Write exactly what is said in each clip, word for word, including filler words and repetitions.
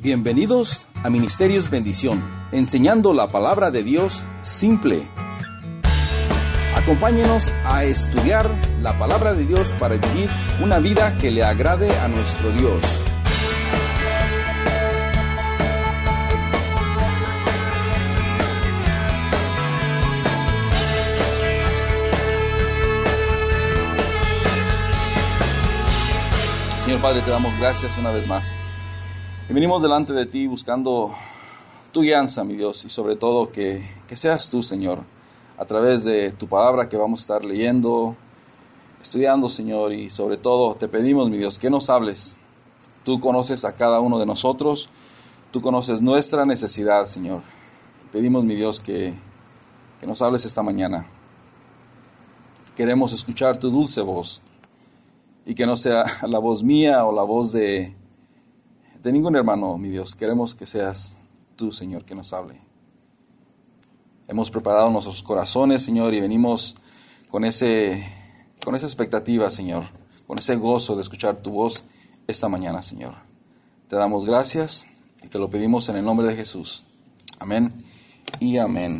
Bienvenidos a Ministerios Bendición, enseñando la palabra de Dios simple. Acompáñenos a estudiar la palabra de Dios para vivir una vida que le agrade a nuestro Dios. Señor Padre, te damos gracias una vez más. Y venimos delante de ti buscando tu guianza, mi Dios, y sobre todo que, que seas tú, Señor, a través de tu palabra que vamos a estar leyendo, estudiando, Señor, y sobre todo te pedimos, mi Dios, que nos hables. Tú conoces a cada uno de nosotros, tú conoces nuestra necesidad, Señor. Pedimos, mi Dios, que, que nos hables esta mañana. Queremos escuchar tu dulce voz y que no sea la voz mía o la voz de... de ningún hermano, mi Dios. Queremos que seas tú, Señor, que nos hable. Hemos preparado nuestros corazones, Señor, y venimos con ese, con esa expectativa, Señor, con ese gozo de escuchar tu voz esta mañana, Señor. Te damos gracias y te lo pedimos en el nombre de Jesús. Amén y amén.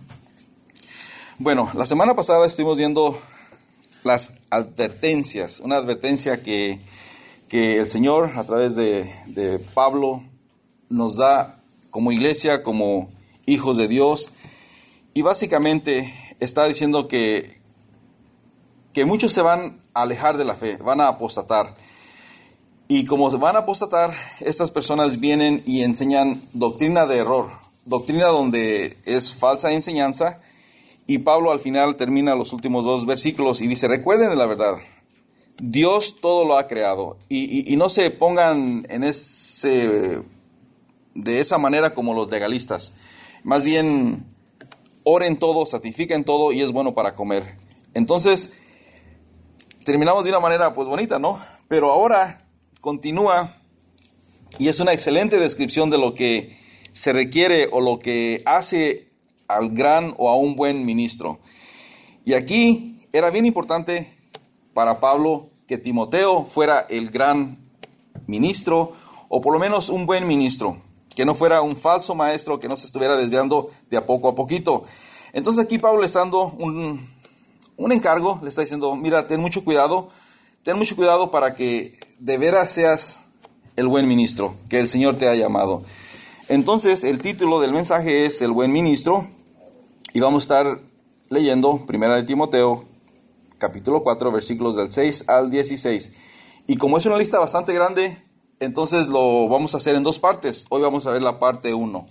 Bueno, la semana pasada estuvimos viendo las advertencias, una advertencia que que el Señor a través de, de Pablo nos da como iglesia, como hijos de Dios, y básicamente está diciendo que, que muchos se van a alejar de la fe, van a apostatar, y como se van a apostatar, estas personas vienen y enseñan doctrina de error, doctrina donde es falsa enseñanza, y Pablo al final termina los últimos dos versículos y dice: recuerden de la verdad. Dios todo lo ha creado y, y, y no se pongan en ese, de esa manera como los legalistas. Más bien, oren todo, santifiquen todo y es bueno para comer. Entonces, terminamos de una manera pues bonita, ¿no? Pero ahora continúa y es una excelente descripción de lo que se requiere o lo que hace al gran o a un buen ministro. Y aquí era bien importante para Pablo que Timoteo fuera el gran ministro, o por lo menos un buen ministro, que no fuera un falso maestro, que no se estuviera desviando de a poco a poquito. Entonces aquí Pablo le está dando un, un encargo, le está diciendo: mira, ten mucho cuidado, ten mucho cuidado para que de veras seas el buen ministro que el Señor te ha llamado. Entonces el título del mensaje es El buen ministro, y vamos a estar leyendo Primera de Timoteo, capítulo cuatro, versículos del seis al dieciséis. Y como es una lista bastante grande, entonces lo vamos a hacer en dos partes. Hoy vamos a ver la parte uno.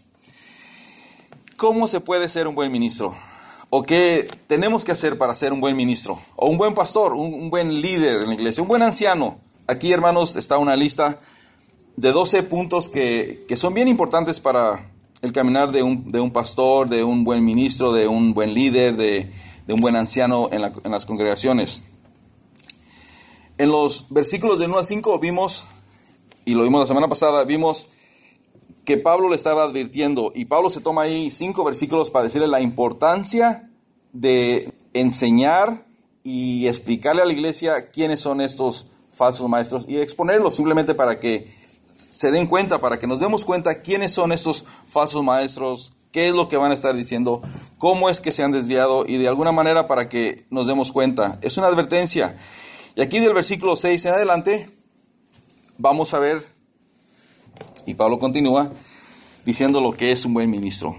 ¿Cómo se puede ser un buen ministro? ¿O qué tenemos que hacer para ser un buen ministro? O un buen pastor, un, un buen líder en la iglesia, un buen anciano. Aquí, hermanos, está una lista de doce puntos que, que son bien importantes para el caminar de un, de un pastor, de un buen ministro, de un buen líder, de... de un buen anciano en, la, en las congregaciones. En los versículos del uno al cinco vimos, y lo vimos la semana pasada, vimos que Pablo le estaba advirtiendo, y Pablo se toma ahí cinco versículos para decirle la importancia de enseñar y explicarle a la iglesia quiénes son estos falsos maestros, y exponerlos simplemente para que se den cuenta, para que nos demos cuenta quiénes son estos falsos maestros, qué es lo que van a estar diciendo, cómo es que se han desviado, y de alguna manera para que nos demos cuenta. Es una advertencia. Y aquí del versículo seis en adelante vamos a ver, y Pablo continúa diciendo lo que es un buen ministro.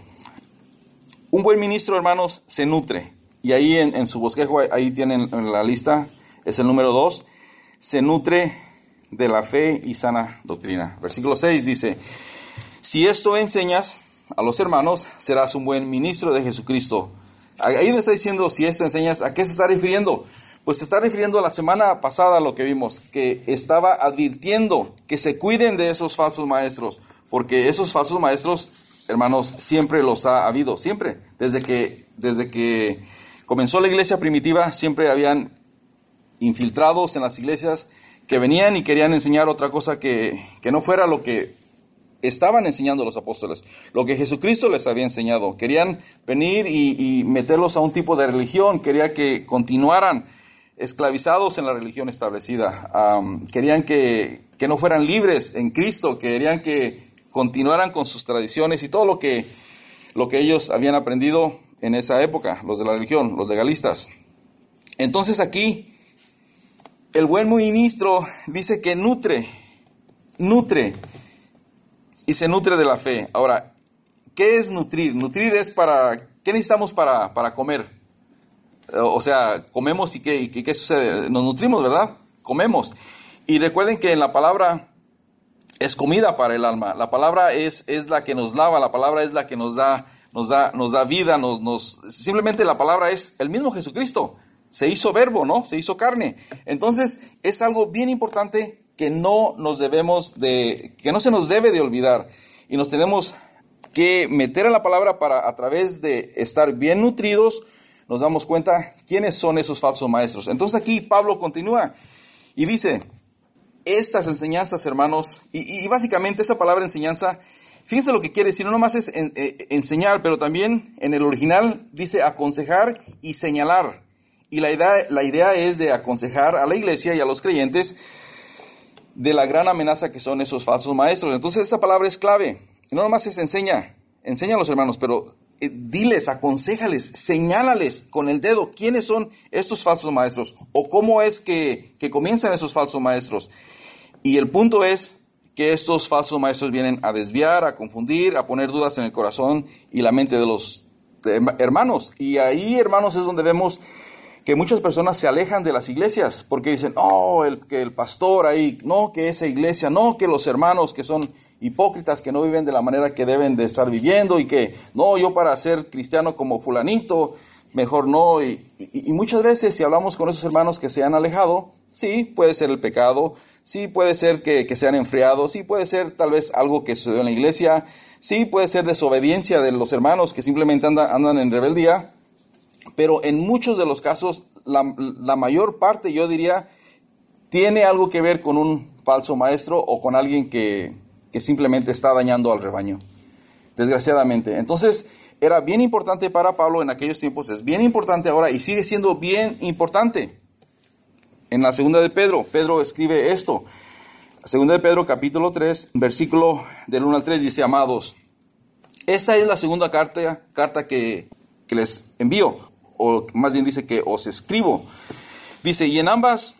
Un buen ministro, hermanos, se nutre. Y ahí en, en su bosquejo, ahí tienen en la lista, es el número dos, se nutre de la fe y sana doctrina. Versículo seis dice: si esto enseñas a los hermanos, serás un buen ministro de Jesucristo. Ahí le está diciendo, si esto enseñas, ¿a qué se está refiriendo? Pues se está refiriendo a la semana pasada, lo que vimos, que estaba advirtiendo que se cuiden de esos falsos maestros, porque esos falsos maestros, hermanos, siempre los ha habido, siempre. Desde que, desde que comenzó la iglesia primitiva, siempre habían infiltrados en las iglesias que venían y querían enseñar otra cosa que, que no fuera lo que estaban enseñando los apóstoles, lo que Jesucristo les había enseñado. Querían venir y, y meterlos a un tipo de religión, quería que continuaran esclavizados en la religión establecida. Um, querían que, que no fueran libres en Cristo, querían que continuaran con sus tradiciones y todo lo que, lo que ellos habían aprendido en esa época, los de la religión, los legalistas. Entonces aquí el buen ministro dice que nutre, nutre y se nutre de la fe. Ahora, ¿qué es nutrir? Nutrir es para, ¿qué necesitamos para, para comer? O sea, comemos y ¿qué, y qué sucede? Nos nutrimos, ¿verdad? Comemos. Y recuerden que en la palabra es comida para el alma. La palabra es, es la que nos lava, la palabra es la que nos da, nos da, nos da vida, nos, nos, simplemente la palabra es el mismo Jesucristo. Se hizo verbo, ¿no? Se hizo carne. Entonces, es algo bien importante que no nos debemos de, que no se nos debe de olvidar. Y nos tenemos que meter en la palabra para, a través de estar bien nutridos, nos damos cuenta quiénes son esos falsos maestros. Entonces aquí Pablo continúa y dice, estas enseñanzas, hermanos, y, y básicamente esa palabra enseñanza, fíjense lo que quiere decir, no nomás es en, eh, enseñar, pero también en el original dice aconsejar y señalar. Y la idea, la idea es de aconsejar a la iglesia y a los creyentes de la gran amenaza que son esos falsos maestros. Entonces esa palabra es clave. No nomás es enseña, enseña a los hermanos, pero eh, diles, aconséjales, señálales con el dedo quiénes son estos falsos maestros o cómo es que, que comienzan esos falsos maestros. Y el punto es que estos falsos maestros vienen a desviar, a confundir, a poner dudas en el corazón y la mente de los de hermanos. Y ahí, hermanos, es donde vemos que muchas personas se alejan de las iglesias porque dicen, oh, el, que el pastor ahí, no, que esa iglesia, no, que los hermanos que son hipócritas, que no viven de la manera que deben de estar viviendo y que, no, yo para ser cristiano como fulanito, mejor no. Y, y, y muchas veces si hablamos con esos hermanos que se han alejado, sí, puede ser el pecado, sí, puede ser que, que se han enfriado, sí, puede ser tal vez algo que sucedió en la iglesia, sí, puede ser desobediencia de los hermanos que simplemente andan, andan en rebeldía. Pero en muchos de los casos, la, la mayor parte, yo diría, tiene algo que ver con un falso maestro o con alguien que, que simplemente está dañando al rebaño, desgraciadamente. Entonces, era bien importante para Pablo en aquellos tiempos, es bien importante ahora y sigue siendo bien importante. En la segunda de Pedro, Pedro escribe esto. La segunda de Pedro, capítulo tres, versículo del uno al tres, dice, amados, esta es la segunda carta, carta que, que les envío. O más bien dice que os escribo. Dice, y en ambas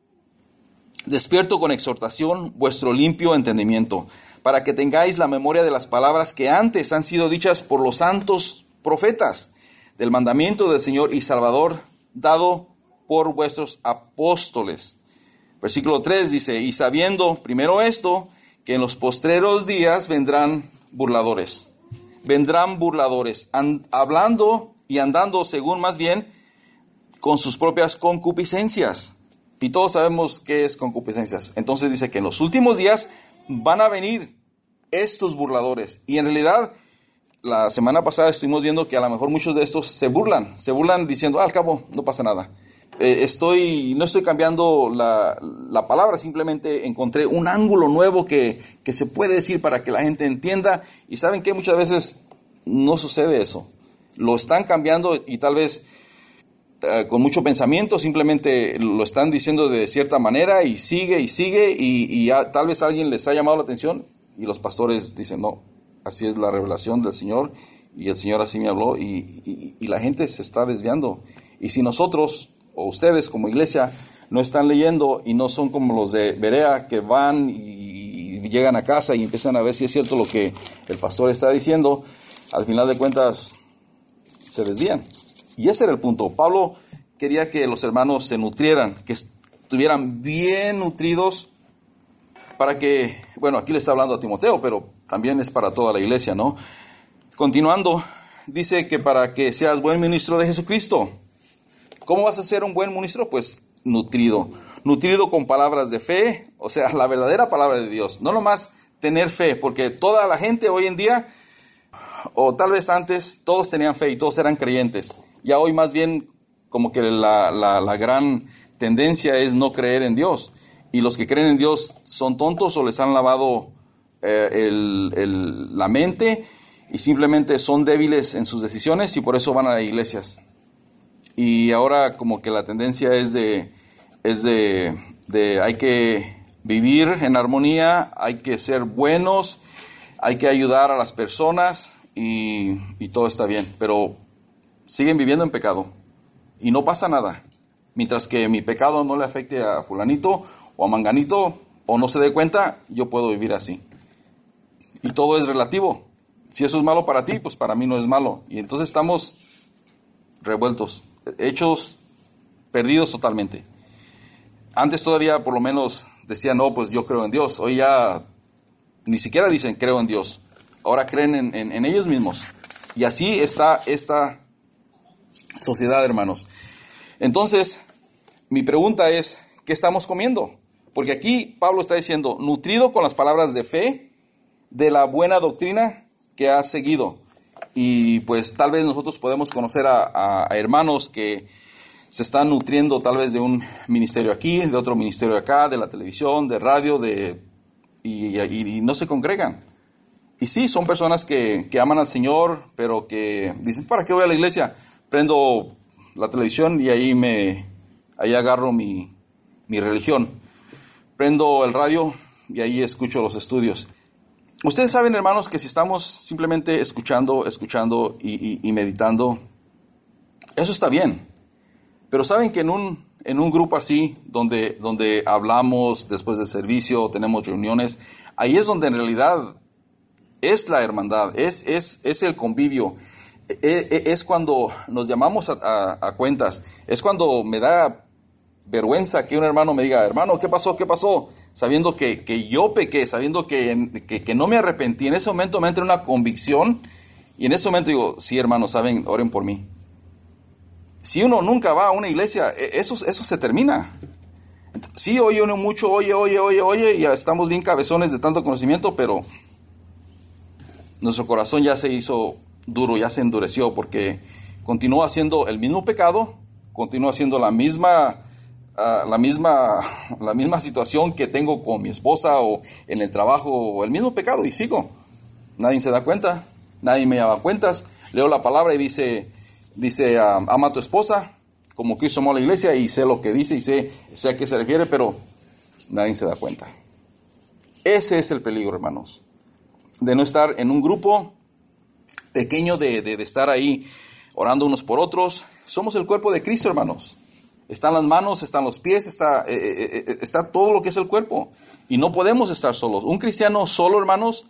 despierto con exhortación vuestro limpio entendimiento, para que tengáis la memoria de las palabras que antes han sido dichas por los santos profetas, del mandamiento del Señor y Salvador, dado por vuestros apóstoles. Versículo tres dice, y sabiendo primero esto, que en los postreros días vendrán burladores. Vendrán burladores, and, hablando y andando según más bien con sus propias concupiscencias. Y todos sabemos qué es concupiscencias. Entonces dice que en los últimos días van a venir estos burladores. Y en realidad, la semana pasada estuvimos viendo que a lo mejor muchos de estos se burlan. Se burlan diciendo, ah, al cabo, no pasa nada. Eh, estoy, no estoy cambiando la, la palabra, simplemente encontré un ángulo nuevo que, que se puede decir para que la gente entienda. Y ¿saben qué? Muchas veces no sucede eso. Lo están cambiando y tal vez uh, con mucho pensamiento simplemente lo están diciendo de cierta manera y sigue y sigue y, y a, tal vez alguien les ha llamado la atención y los pastores dicen, no, así es la revelación del Señor y el Señor así me habló y, y, y la gente se está desviando. Y si nosotros o ustedes como iglesia no están leyendo y no son como los de Berea que van y, y llegan a casa y empiezan a ver si es cierto lo que el pastor está diciendo, al final de cuentas se desvían. Y ese era el punto. Pablo quería que los hermanos se nutrieran, que estuvieran bien nutridos para que, bueno, aquí le está hablando a Timoteo, pero también es para toda la iglesia, ¿no? Continuando, dice que para que seas buen ministro de Jesucristo. ¿Cómo vas a ser un buen ministro? Pues nutrido. Nutrido con palabras de fe, o sea, la verdadera palabra de Dios. No nomás tener fe, porque toda la gente hoy en día, o tal vez antes, todos tenían fe y todos eran creyentes. Ya hoy más bien como que la, la, la gran tendencia es no creer en Dios. Y los que creen en Dios son tontos o les han lavado eh, el, el, la mente y simplemente son débiles en sus decisiones y por eso van a iglesias. Y ahora como que la tendencia es de, es de, de hay que vivir en armonía, hay que ser buenos, hay que ayudar a las personas y, y todo está bien, pero siguen viviendo en pecado y no pasa nada. Mientras que mi pecado no le afecte a fulanito o a manganito o no se dé cuenta, yo puedo vivir así. Y todo es relativo. Si eso es malo para ti, pues para mí no es malo. Y entonces estamos revueltos, hechos, perdidos totalmente. Antes todavía por lo menos decían, no, pues yo creo en Dios. Hoy ya ni siquiera dicen creo en Dios. Ahora creen en, en, en ellos mismos. Y así está esta sociedad, hermanos. Entonces, mi pregunta es, ¿qué estamos comiendo? Porque aquí Pablo está diciendo, nutrido con las palabras de fe, de la buena doctrina que has seguido. Y pues tal vez nosotros podemos conocer a, a, a hermanos que se están nutriendo tal vez de un ministerio aquí, de otro ministerio acá, de la televisión, de radio, de y, y, y no se congregan. Y sí, son personas que, que aman al Señor, pero que dicen, ¿para qué voy a la iglesia? Prendo la televisión y ahí me ahí agarro mi, mi religión. Prendo el radio y ahí escucho los estudios. Ustedes saben, hermanos, que si estamos simplemente escuchando, escuchando y, y, y meditando, eso está bien. Pero saben que en un, en un grupo así, donde, donde hablamos después del servicio, tenemos reuniones, ahí es donde en realidad es la hermandad, es, es, es el convivio, es, es cuando nos llamamos a, a, a cuentas, es cuando me da vergüenza que un hermano me diga, hermano, ¿qué pasó? ¿Qué pasó? Sabiendo que, que yo pequé, sabiendo que, que, que no me arrepentí. En ese momento me entra una convicción y en ese momento digo, sí, hermanos, saben, oren por mí. Si uno nunca va a una iglesia, eso, eso se termina. Sí, oye uno mucho, oye, oye, oye, oye, y ya estamos bien cabezones de tanto conocimiento, pero nuestro corazón ya se hizo duro, ya se endureció, porque continúa haciendo el mismo pecado, continúa haciendo la misma, uh, la misma, la misma situación que tengo con mi esposa o en el trabajo, o el mismo pecado, y sigo. Nadie se da cuenta, nadie me da cuentas. Leo la palabra y dice, dice, uh, ama a tu esposa, como Cristo amó a la iglesia, y sé lo que dice y sé, sé a qué se refiere, pero nadie se da cuenta. Ese es el peligro, hermanos, de no estar en un grupo pequeño, de, de, de estar ahí orando unos por otros. Somos el cuerpo de Cristo, hermanos. Están las manos, están los pies, está, eh, eh, está todo lo que es el cuerpo. Y no podemos estar solos. Un cristiano solo, hermanos,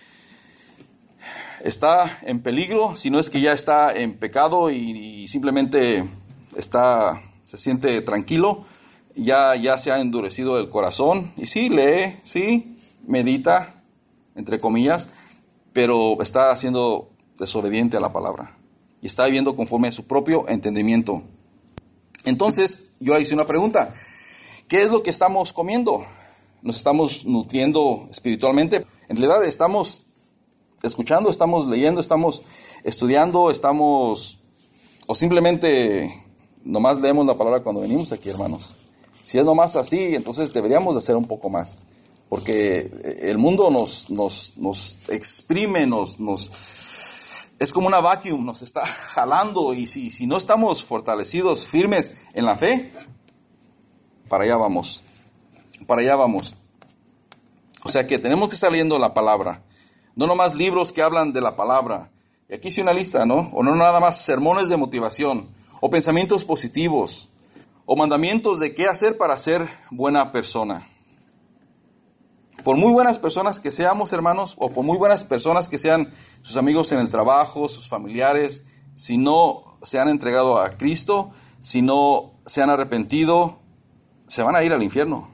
está en peligro, si no es que ya está en pecado y, y simplemente está, se siente tranquilo. Ya, ya se ha endurecido el corazón. Y sí, lee, sí, medita, entre comillas, pero está siendo desobediente a la palabra y está viviendo conforme a su propio entendimiento. Entonces, yo hice una pregunta: ¿qué es lo que estamos comiendo? ¿Nos estamos nutriendo espiritualmente? En realidad estamos escuchando, estamos leyendo, estamos estudiando, estamos, o simplemente nomás leemos la palabra cuando venimos aquí, hermanos. Si es nomás así, entonces deberíamos de hacer un poco más. Porque el mundo nos, nos, nos exprime, nos, nos, es como una vacuum, nos está jalando. Y si, si no estamos fortalecidos, firmes en la fe, para allá vamos. Para allá vamos. O sea que tenemos que estar leyendo la palabra. No nomás libros que hablan de la palabra. Y aquí hice una lista, ¿no? O no nada más sermones de motivación, o pensamientos positivos, o mandamientos de qué hacer para ser buena persona. Por muy buenas personas que seamos, hermanos, o por muy buenas personas que sean sus amigos en el trabajo, sus familiares, si no se han entregado a Cristo, si no se han arrepentido, se van a ir al infierno.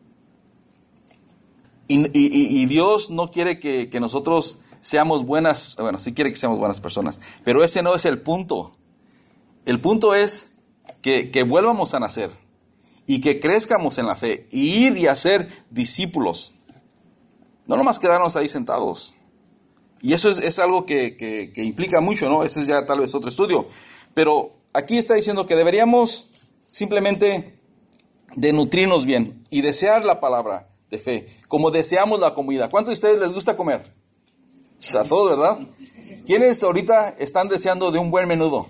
Y, y, y Dios no quiere que, que nosotros seamos buenas, bueno, sí quiere que seamos buenas personas, pero ese no es el punto. El punto es que, que vuelvamos a nacer y que crezcamos en la fe, y ir y hacer discípulos. No nomás quedarnos ahí sentados. Y eso es, es algo que, que, que implica mucho, ¿no? Ese es ya tal vez otro estudio. Pero aquí está diciendo que deberíamos simplemente de nutrirnos bien y desear la palabra de fe, como deseamos la comida. ¿Cuántos de ustedes les gusta comer? A todos, ¿verdad? ¿Quiénes ahorita están deseando de un buen menudo?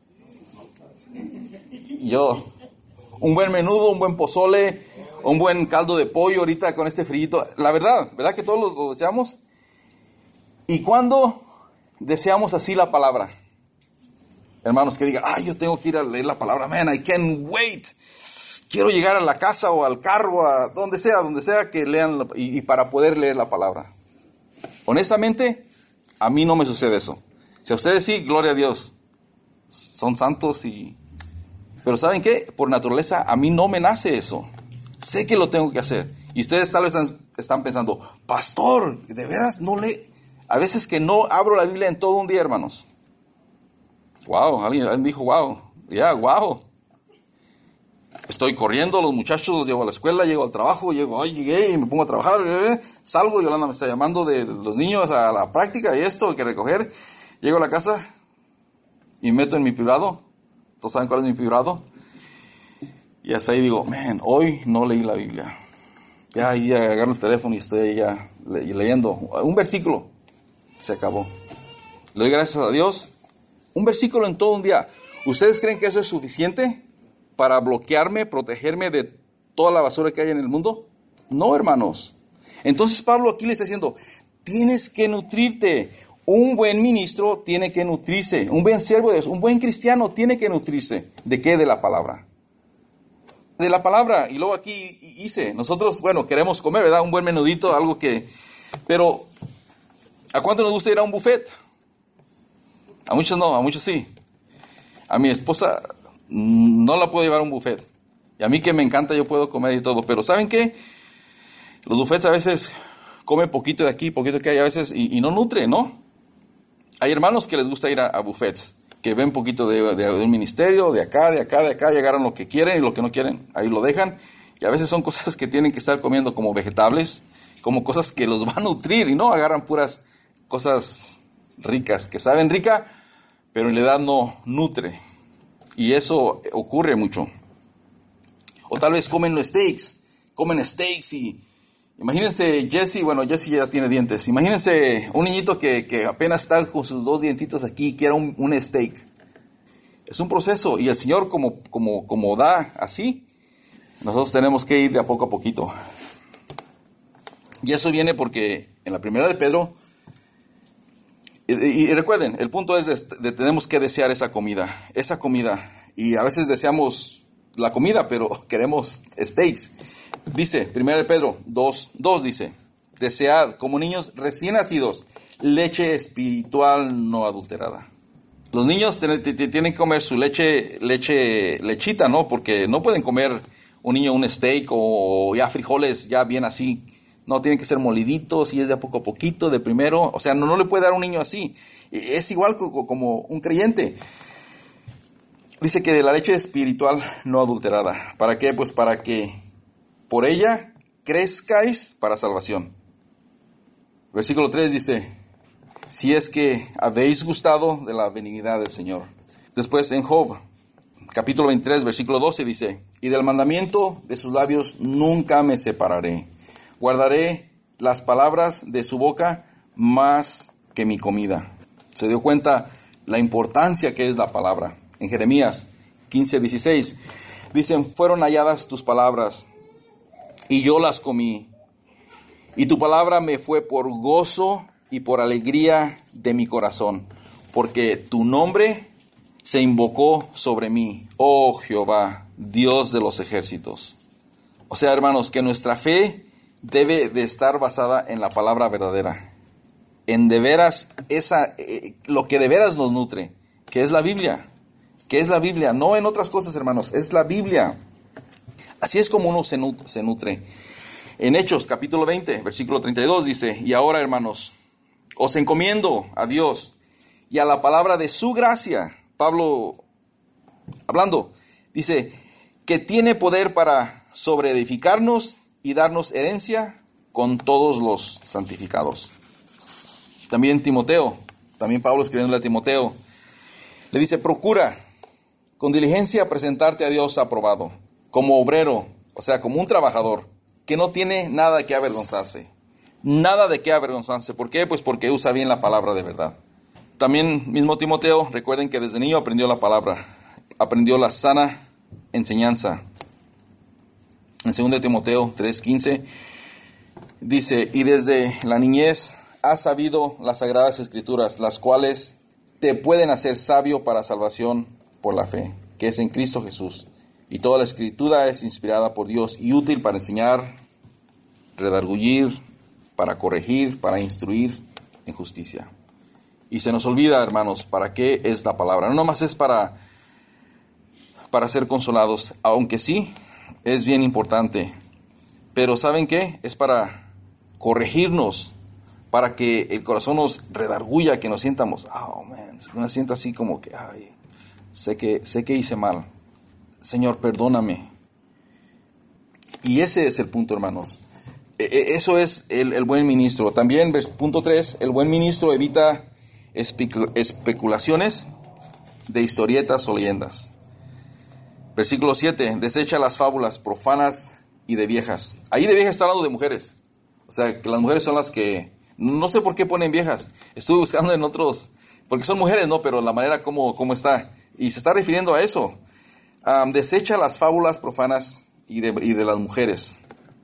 Yo. Un buen menudo, un buen pozole, un buen caldo de pollo ahorita con este frillito. La verdad, ¿verdad que todos lo, lo deseamos? ¿Y cuándo deseamos así la palabra? Hermanos, que digan, ay, yo tengo que ir a leer la palabra, man, I can't wait. Quiero llegar a la casa o al carro, a donde sea, donde sea que lean, la, y, y para poder leer la palabra. Honestamente, a mí no me sucede eso. Si a ustedes sí, gloria a Dios, son santos y... Pero ¿saben qué? Por naturaleza, a mí no me nace eso. Sé que lo tengo que hacer. Y ustedes tal vez están, están pensando, pastor, ¿de veras no lee? A veces que no abro la Biblia en todo un día, hermanos. Wow, alguien, alguien dijo, wow, ya, yeah, wow. Estoy corriendo, los muchachos los llevo a la escuela, llego al trabajo, llego, ay, llegué y me pongo a trabajar, eh, salgo, Yolanda me está llamando de los niños a la práctica y esto hay que recoger. Llego a la casa y me meto en mi privado. ¿Todos saben cuál es mi privado? Y hasta ahí digo, man, hoy no leí la Biblia. Ya ahí agarro el teléfono y estoy ya le- leyendo un versículo. Se acabó. Le doy gracias a Dios. Un versículo en todo un día. ¿Ustedes creen que eso es suficiente para bloquearme, protegerme de toda la basura que hay en el mundo? No, hermanos. Entonces Pablo aquí le está diciendo, tienes que nutrirte. Un buen ministro tiene que nutrirse. Un buen siervo de Dios, un buen cristiano tiene que nutrirse. ¿De qué? De la palabra. De la palabra. Y luego aquí hice, nosotros, bueno, queremos comer, ¿verdad? Un buen menudito, algo que... Pero, ¿a cuánto nos gusta ir a un buffet? A muchos no, a muchos sí. A mi esposa no la puedo llevar a un buffet. Y a mí que me encanta, yo puedo comer y todo. Pero ¿saben qué? Los buffets a veces comen poquito de aquí, poquito de acá, y a veces, y, y no nutre, ¿no? Hay hermanos que les gusta ir a, a buffets, que ven poquito de, de, de un ministerio, de acá, de acá, de acá, y agarran lo que quieren y lo que no quieren, ahí lo dejan. Y a veces son cosas que tienen que estar comiendo como vegetales, como cosas que los van a nutrir, y no agarran puras cosas ricas, que saben rica, pero en realidad no nutre. Y eso ocurre mucho. O tal vez comen los steaks, comen steaks y... Imagínense Jesse, bueno, Jesse ya tiene dientes. Imagínense un niñito que, que apenas está con sus dos dientitos aquí y quiere un, un steak. Es un proceso y el Señor como, como, como da así, nosotros tenemos que ir de a poco a poquito. Y eso viene porque en la primera de Pedro, y, y recuerden, el punto es de, de tenemos que desear esa comida, esa comida. Y a veces deseamos la comida, pero queremos steaks. Dice, primera de Pedro dos, dos dice, desead como niños recién nacidos leche espiritual no adulterada. Los niños tienen que comer su leche, leche, lechita, ¿no? Porque no pueden comer un niño un steak o ya frijoles ya bien así. No, tienen que ser moliditos y es de a poco a poquito, de primero. O sea, no, no le puede dar a un niño así. Es igual como un creyente. Dice que de la leche espiritual no adulterada. ¿Para qué? Pues para que por ella crezcáis para salvación. Versículo tres dice, si es que habéis gustado de la benignidad del Señor. Después en Job, capítulo veintitrés, versículo doce dice, y del mandamiento de sus labios nunca me separaré. Guardaré las palabras de su boca más que mi comida. Se dio cuenta la importancia que es la palabra. En Jeremías quince, dieciséis, dicen, fueron halladas tus palabras y yo las comí, y tu palabra me fue por gozo y por alegría de mi corazón, porque tu nombre se invocó sobre mí, oh Jehová, Dios de los ejércitos. O sea, hermanos, que nuestra fe debe de estar basada en la palabra verdadera, en de veras, esa, eh, lo que de veras nos nutre, que es la Biblia, que es la Biblia, no en otras cosas, hermanos, es la Biblia. Así es como uno se nutre, se nutre. En Hechos, capítulo veinte, versículo treinta y dos, dice, y ahora, hermanos, os encomiendo a Dios y a la palabra de su gracia. Pablo, hablando, dice, que tiene poder para sobreedificarnos y darnos herencia con todos los santificados. También Timoteo, también Pablo escribiéndole a Timoteo, le dice, procura con diligencia presentarte a Dios aprobado, como obrero, o sea, como un trabajador, que no tiene nada de qué avergonzarse. Nada de qué avergonzarse. ¿Por qué? Pues porque usa bien la palabra de verdad. También mismo Timoteo, recuerden que desde niño aprendió la palabra, aprendió la sana enseñanza. En segundo de Timoteo tres quince dice, y desde la niñez has sabido las sagradas escrituras, las cuales te pueden hacer sabio para salvación por la fe, que es en Cristo Jesús. Y toda la escritura es inspirada por Dios y útil para enseñar, redargullir, para corregir, para instruir en justicia. Y se nos olvida, hermanos, ¿para qué es la palabra? No nomás es para, para ser consolados, aunque sí, es bien importante. Pero ¿saben qué? Es para corregirnos, para que el corazón nos redarguya, que nos sientamos, oh man, nos sienta así como que, ay, sé que, sé que hice mal. Señor, perdóname. Y ese es el punto, hermanos. Eso es el, el buen ministro. También, punto tres, el buen ministro evita espe- especulaciones de historietas o leyendas. Versículo siete, desecha las fábulas profanas y de viejas. Ahí de viejas está hablando de mujeres. O sea, que las mujeres son las que, no sé por qué ponen viejas. Estuve buscando en otros, porque son mujeres, ¿no? Pero la manera como, como está. Y se está refiriendo a eso. Um, desecha las fábulas profanas y de, y de las mujeres.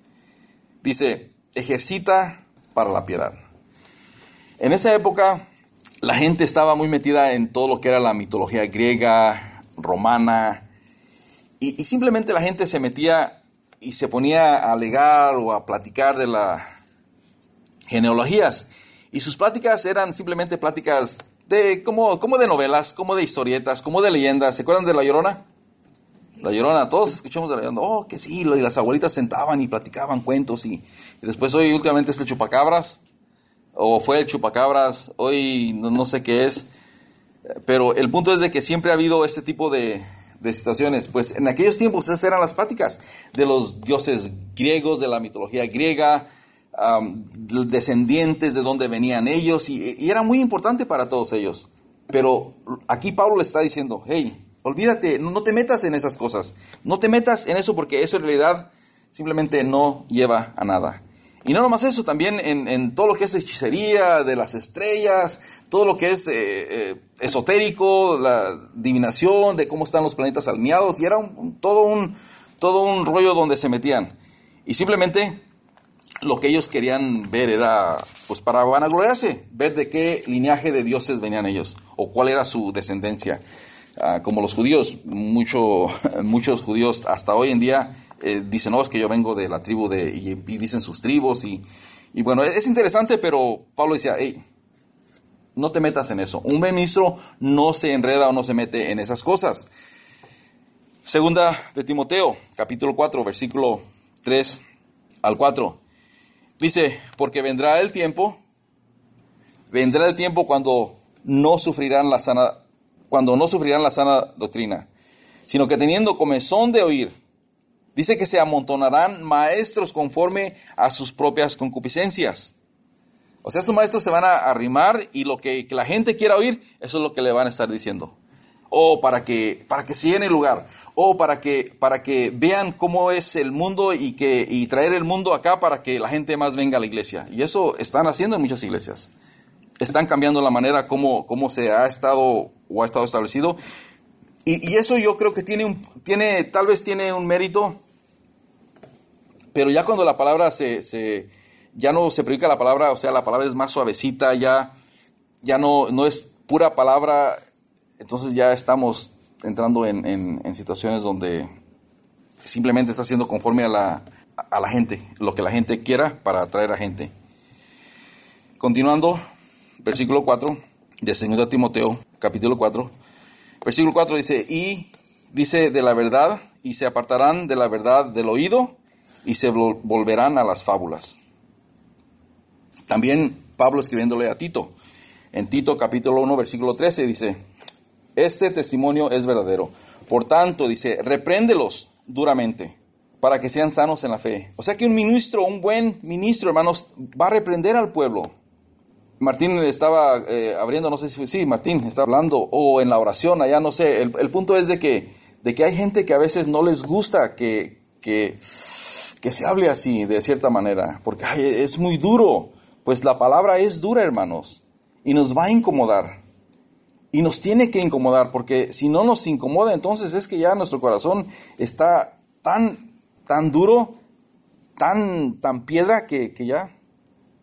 Dice, ejercita para la piedad. En esa época, la gente estaba muy metida en todo lo que era la mitología griega, romana, y, y simplemente la gente se metía y se ponía a alegar o a platicar de las genealogías. Y sus pláticas eran simplemente pláticas de como, como de novelas, como de historietas, como de leyendas. ¿Se acuerdan de La Llorona? La Llorona, todos escuchamos de La Llorona. Oh, que sí, y las abuelitas sentaban y platicaban cuentos. Y, y después hoy últimamente es el chupacabras, o fue el chupacabras, hoy no, no sé qué es. Pero el punto es de que siempre ha habido este tipo de, de situaciones. Pues en aquellos tiempos esas eran las pláticas de los dioses griegos, de la mitología griega, um, descendientes de dónde venían ellos. Y, y era muy importante para todos ellos. Pero aquí Pablo le está diciendo, hey, olvídate, no te metas en esas cosas. No te metas en eso porque eso en realidad simplemente no lleva a nada. Y no nomás eso, también en, en todo lo que es hechicería, de las estrellas, todo lo que es eh, eh, esotérico, la adivinación, de cómo están los planetas alineados. Y era un, un, todo, un, todo un rollo donde se metían. Y simplemente lo que ellos querían ver era, pues para vanagloriarse, ver de qué linaje de dioses venían ellos o cuál era su descendencia. Uh, como los judíos, mucho, muchos judíos hasta hoy en día eh, dicen, no, es que yo vengo de la tribu de, y, y dicen sus tribus, y, y bueno, es interesante, pero Pablo decía, hey, no te metas en eso. Un buen ministro no se enreda o no se mete en esas cosas. Segunda de Timoteo, capítulo cuatro, versículo tres al cuatro, dice, porque vendrá el tiempo, vendrá el tiempo cuando no sufrirán la sana cuando no sufrirán la sana doctrina, sino que teniendo comezón de oír, dice que se amontonarán maestros conforme a sus propias concupiscencias. O sea, esos maestros se van a arrimar y lo que, que la gente quiera oír, eso es lo que le van a estar diciendo. O para que, para que se llene el lugar, o para que, para que vean cómo es el mundo y, que, y traer el mundo acá para que la gente más venga a la iglesia. Y eso están haciendo en muchas iglesias. Están cambiando la manera como, como se ha estado o ha estado establecido. Y, y eso yo creo que tiene, un, tiene, tal vez tiene un mérito, pero ya cuando la palabra se, se ya no se predica la palabra, o sea, la palabra es más suavecita, ya, ya no, no es pura palabra, entonces ya estamos entrando en, en, en situaciones donde simplemente está siendo conforme a la, a la gente, lo que la gente quiera para atraer a gente. Continuando. Versículo cuatro de Segunda Timoteo, capítulo cuatro. Versículo cuatro dice, y dice de la verdad, y se apartarán de la verdad del oído, y se volverán a las fábulas. También Pablo escribiéndole a Tito, en Tito capítulo uno, versículo trece, dice, este testimonio es verdadero. Por tanto, dice, repréndelos duramente, para que sean sanos en la fe. O sea que un ministro, un buen ministro, hermanos, va a reprender al pueblo. Martín estaba eh, abriendo, no sé si sí, Martín está hablando, o en la oración, allá no sé. El, el punto es de que, de que hay gente que a veces no les gusta que, que, que se hable así, de cierta manera, porque ay, es muy duro. Pues la palabra es dura, hermanos, y nos va a incomodar. Y nos tiene que incomodar, porque si no nos incomoda, entonces es que ya nuestro corazón está tan, tan duro, tan, tan piedra, que, que ya...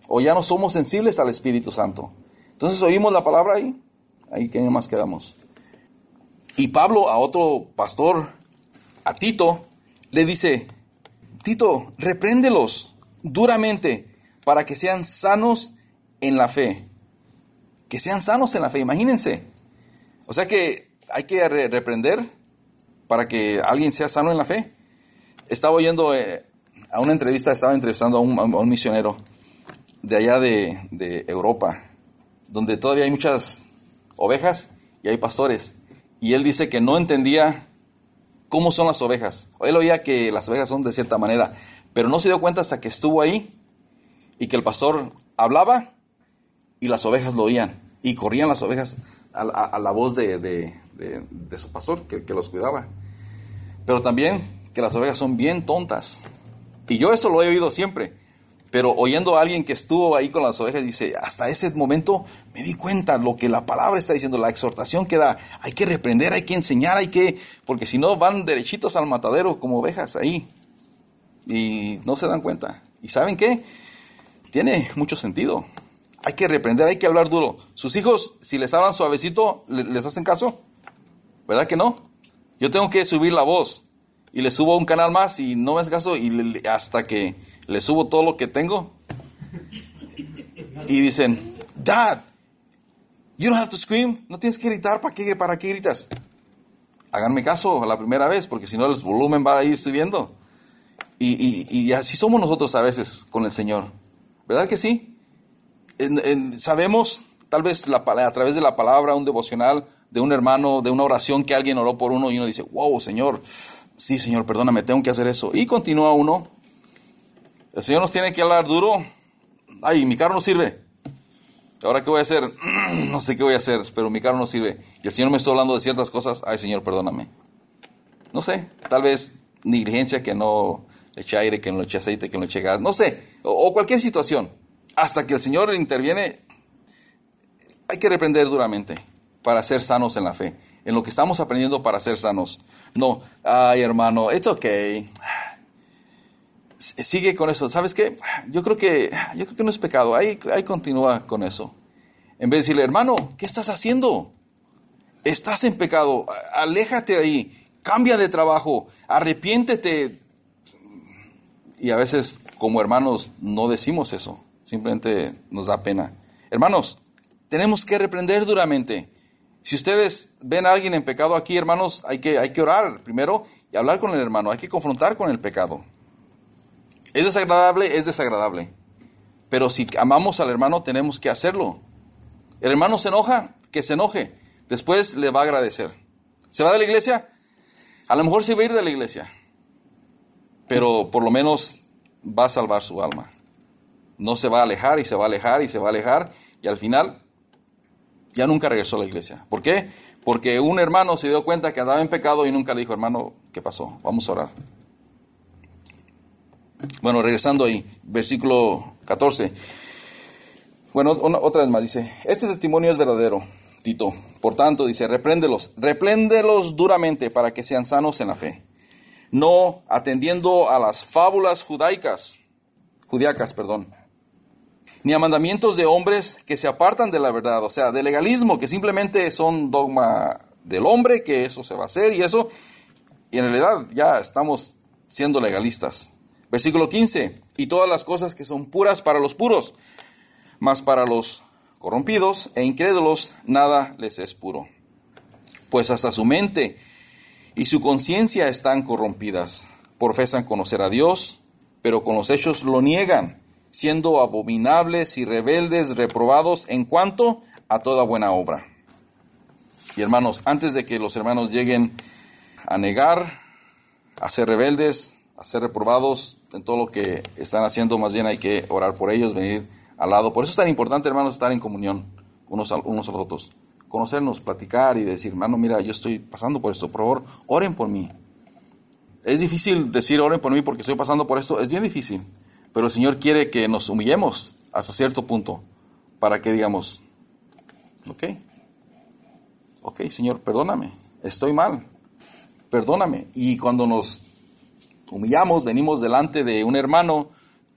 o ya no somos sensibles al Espíritu Santo. Entonces oímos la palabra ahí, ahí que más quedamos. Y Pablo a otro pastor, a Tito, le dice, Tito, repréndelos duramente para que sean sanos en la fe. Que sean sanos en la fe, imagínense. O sea que hay que re- reprender para que alguien sea sano en la fe. Estaba oyendo eh, a una entrevista, estaba entrevistando a un, a un misionero de allá de, de Europa, donde todavía hay muchas ovejas y hay pastores. Y él dice que no entendía cómo son las ovejas. Él oía que las ovejas son de cierta manera, pero no se dio cuenta hasta que estuvo ahí y que el pastor hablaba y las ovejas lo oían. Y corrían las ovejas a, a, a la voz de, de, de, de su pastor, que, que los cuidaba. Pero también que las ovejas son bien tontas. Y yo eso lo he oído siempre. Pero oyendo a alguien que estuvo ahí con las ovejas, dice, hasta ese momento me di cuenta lo que la palabra está diciendo, la exhortación que da. Hay que reprender, hay que enseñar, hay que... Porque si no van derechitos al matadero como ovejas ahí. Y no se dan cuenta. ¿Y saben qué? Tiene mucho sentido. Hay que reprender, hay que hablar duro. Sus hijos, si les hablan suavecito, ¿les hacen caso? ¿Verdad que no? Yo tengo que subir la voz. Y le subo un canal más y no me hace caso. Y le, hasta que le subo todo lo que tengo. Y dicen, Dad, you don't have to scream. No tienes que gritar. ¿Para qué, para qué gritas? Háganme caso a la primera vez, porque si no el volumen va a ir subiendo. Y, y, y así somos nosotros a veces con el Señor. ¿Verdad que sí? En, en, sabemos, tal vez la, a través de la palabra, un devocional de un hermano, de una oración que alguien oró por uno y uno dice, wow, Señor, sí, Señor, perdóname, tengo que hacer eso. Y continúa uno. El Señor nos tiene que hablar duro. Ay, mi carro no sirve. ¿Ahora qué voy a hacer? No sé qué voy a hacer, pero mi carro no sirve. Y el Señor me está hablando de ciertas cosas. Ay, Señor, perdóname. No sé, tal vez negligencia, que no le eche aire, que no le eche aceite, que no le eche gas. No sé, o, o cualquier situación. Hasta que el Señor interviene, hay que reprender duramente para ser sanos en la fe. En lo que estamos aprendiendo para ser sanos. No, ay, hermano, it's okay. Sigue con eso. ¿Sabes qué? Yo creo que, yo creo que no es pecado. Ahí, ahí continúa con eso. En vez de decirle, hermano, ¿qué estás haciendo? Estás en pecado. Aléjate de ahí. Cambia de trabajo. Arrepiéntete. Y a veces, como hermanos, no decimos eso. Simplemente nos da pena. Hermanos, tenemos que reprender duramente. Si ustedes ven a alguien en pecado aquí, hermanos, hay que, hay que orar primero y hablar con el hermano. Hay que confrontar con el pecado. ¿Es desagradable? Es desagradable. Pero si amamos al hermano, tenemos que hacerlo. El hermano se enoja, que se enoje. Después le va a agradecer. ¿Se va de la iglesia? A lo mejor se va a ir de la iglesia. Pero por lo menos va a salvar su alma. No se va a alejar y se va a alejar y se va a alejar. Y al final ya nunca regresó a la iglesia. ¿Por qué? Porque un hermano se dio cuenta que andaba en pecado y nunca le dijo, hermano, ¿qué pasó? Vamos a orar. Bueno, regresando ahí, versículo catorce. Bueno, una, otra vez más dice, este testimonio es verdadero, Tito. Por tanto, dice, repréndelos, repréndelos duramente para que sean sanos en la fe. No atendiendo a las fábulas judaicas, judiacas, perdón, ni a mandamientos de hombres que se apartan de la verdad, o sea, de legalismo, que simplemente son dogma del hombre, que eso se va a hacer y eso, y en realidad ya estamos siendo legalistas. Versículo quince, y todas las cosas que son puras para los puros, mas para los corrompidos e incrédulos nada les es puro. Pues hasta su mente y su conciencia están corrompidas. Profesan conocer a Dios, pero con los hechos lo niegan, siendo abominables y rebeldes, reprobados en cuanto a toda buena obra. Y hermanos, antes de que los hermanos lleguen a negar, a ser rebeldes, a ser reprobados en todo lo que están haciendo, más bien hay que orar por ellos, venir al lado. Por eso es tan importante, hermanos, estar en comunión unos a, unos a los otros. Conocernos, platicar y decir, hermano, mira, yo estoy pasando por esto, por favor, oren por mí. Es difícil decir oren por mí porque estoy pasando por esto, es bien difícil. Pero el Señor quiere que nos humillemos hasta cierto punto para que digamos, ok, ok, Señor, perdóname, estoy mal, perdóname. Y cuando nos humillamos, venimos delante de un hermano,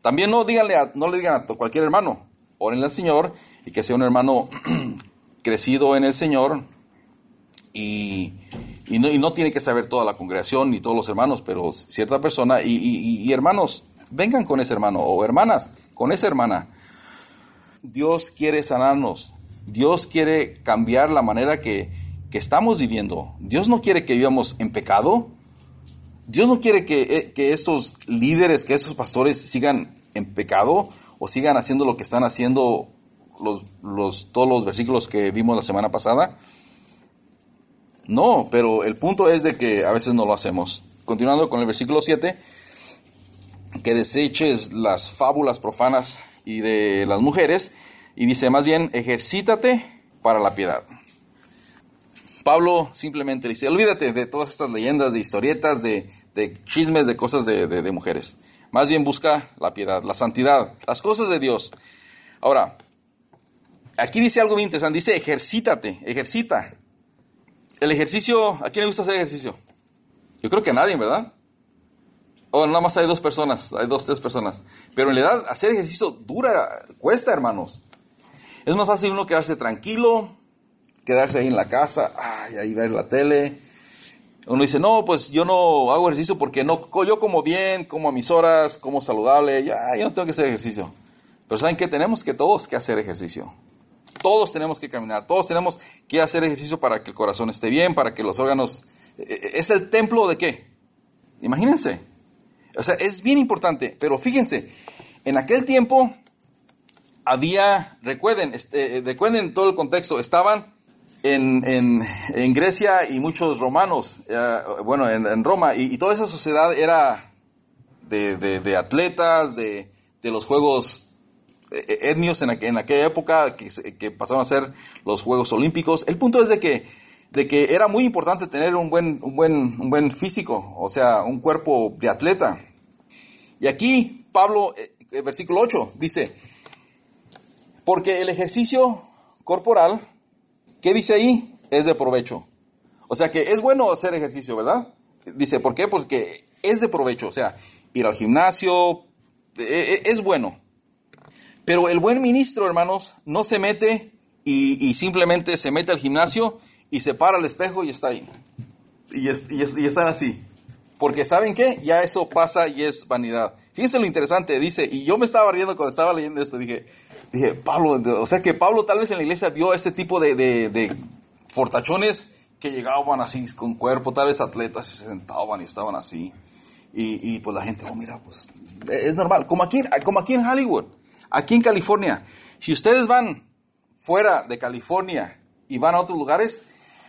También no, díganle a, no le digan a cualquier hermano, órenle al Señor y que sea un hermano crecido en el Señor y, y, no, y no tiene que saber toda la congregación ni todos los hermanos, pero cierta persona y, y, y hermanos, vengan con ese hermano o hermanas, con esa hermana. Dios quiere sanarnos, Dios quiere cambiar la manera que, que estamos viviendo. Dios no quiere que vivamos en pecado. Dios no quiere que, que estos líderes, que estos pastores sigan en pecado o sigan haciendo lo que están haciendo los, los, todos los versículos que vimos la semana pasada. No, pero el punto es de que a veces no lo hacemos. Continuando con el versículo siete, que deseches las fábulas profanas y de las mujeres, y dice más bien, ejercítate para la piedad. Pablo simplemente dice, olvídate de todas estas leyendas, de historietas, de, de chismes, de cosas de, de, de mujeres. Más bien busca la piedad, la santidad, las cosas de Dios. Ahora, aquí dice algo bien interesante, dice ejercítate, ejercita. El ejercicio, ¿a quién le gusta hacer ejercicio? Yo creo que a nadie, ¿verdad? O oh, nada más hay dos personas, hay dos, tres personas. Pero en realidad hacer ejercicio dura, cuesta, hermanos. Es más fácil uno quedarse tranquilo, quedarse ahí en la casa, ay, ahí ver la tele. Uno dice, no, pues yo no hago ejercicio porque no, yo como bien, como a mis horas, como saludable, ya, yo no tengo que hacer ejercicio. Pero ¿saben qué? Tenemos que todos que hacer ejercicio. Todos tenemos que caminar, todos tenemos que hacer ejercicio para que el corazón esté bien, para que los órganos... ¿Es el templo de qué? Imagínense. O sea, es bien importante, pero fíjense, en aquel tiempo había, recuerden, este, recuerden todo el contexto, estaban en, en, en Grecia y muchos romanos, eh, bueno, en, en Roma, y, y toda esa sociedad era de, de, de atletas, de, de los juegos etnios en, en aquella época, que, que pasaron a ser los Juegos Olímpicos. El punto es de que, de que era muy importante tener un buen, un buen, un buen físico, o sea, un cuerpo de atleta. Y aquí Pablo, eh, versículo ocho, dice, porque el ejercicio corporal, ¿qué dice ahí? Es de provecho. O sea que es bueno hacer ejercicio, ¿verdad? Dice, ¿por qué? Porque es de provecho, o sea, ir al gimnasio, eh, es bueno. Pero el buen ministro, hermanos, no se mete y, y simplemente se mete al gimnasio y se para al espejo y está ahí. Y, es, y, es, y están así. Porque ¿saben qué? Ya eso pasa y es vanidad. Fíjense lo interesante, dice, y yo me estaba riendo cuando estaba leyendo esto, dije, dije, Pablo, o sea que Pablo tal vez en la iglesia vio este tipo de, de, de fortachones que llegaban así con cuerpo, tal vez atletas, se sentaban y estaban así. Y, y pues la gente, oh mira, pues es normal, como aquí, como aquí en Hollywood. Aquí en California, si ustedes van fuera de California y van a otros lugares,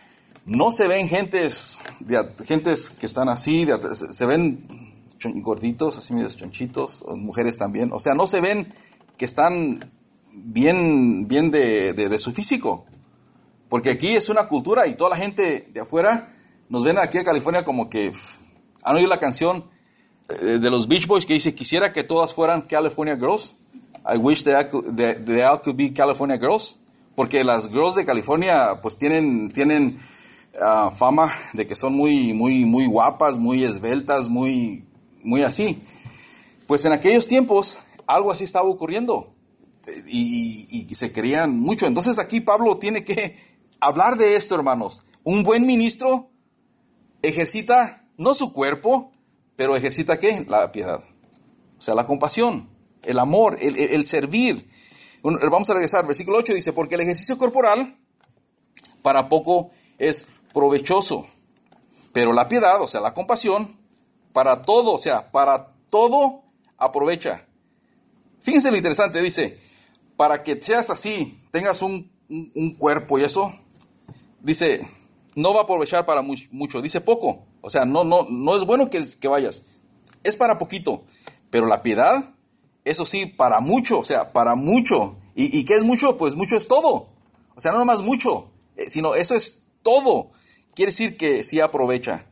no se ven gentes, de, gentes que están así, de, se ven chon, gorditos, así medios chonchitos, mujeres también. O sea, no se ven que están bien, bien de, de, de su físico. Porque aquí es una cultura y toda la gente de afuera nos ven aquí en California como que... ¿Han oído la canción de los Beach Boys que dice, quisiera que todas fueran California Girls? I wish they all, could, they, they all could be California girls. Porque las girls de California pues tienen, tienen uh, fama de que son muy, muy, muy guapas, muy esbeltas, muy, muy así. Pues en aquellos tiempos algo así estaba ocurriendo. Y, y, y se querían mucho. Entonces aquí Pablo tiene que hablar de esto, hermanos. Un buen ministro ejercita no su cuerpo, pero ejercita ¿qué? La piedad. O sea, la compasión. El amor, el, el, el servir. Vamos a regresar, versículo ocho dice, porque el ejercicio corporal para poco es provechoso, pero la piedad, o sea, la compasión, para todo, o sea, para todo aprovecha. Fíjense lo interesante, dice, para que seas así, tengas un, un, un cuerpo y eso, dice, no va a aprovechar para mucho, mucho, dice poco, o sea, no, no, no es bueno que, que vayas, es para poquito, pero la piedad, eso sí, para mucho, o sea, para mucho. ¿Y, y qué es mucho? Pues mucho es todo. O sea, no nomás mucho, eh, sino eso es todo. Quiere decir que sí aprovecha.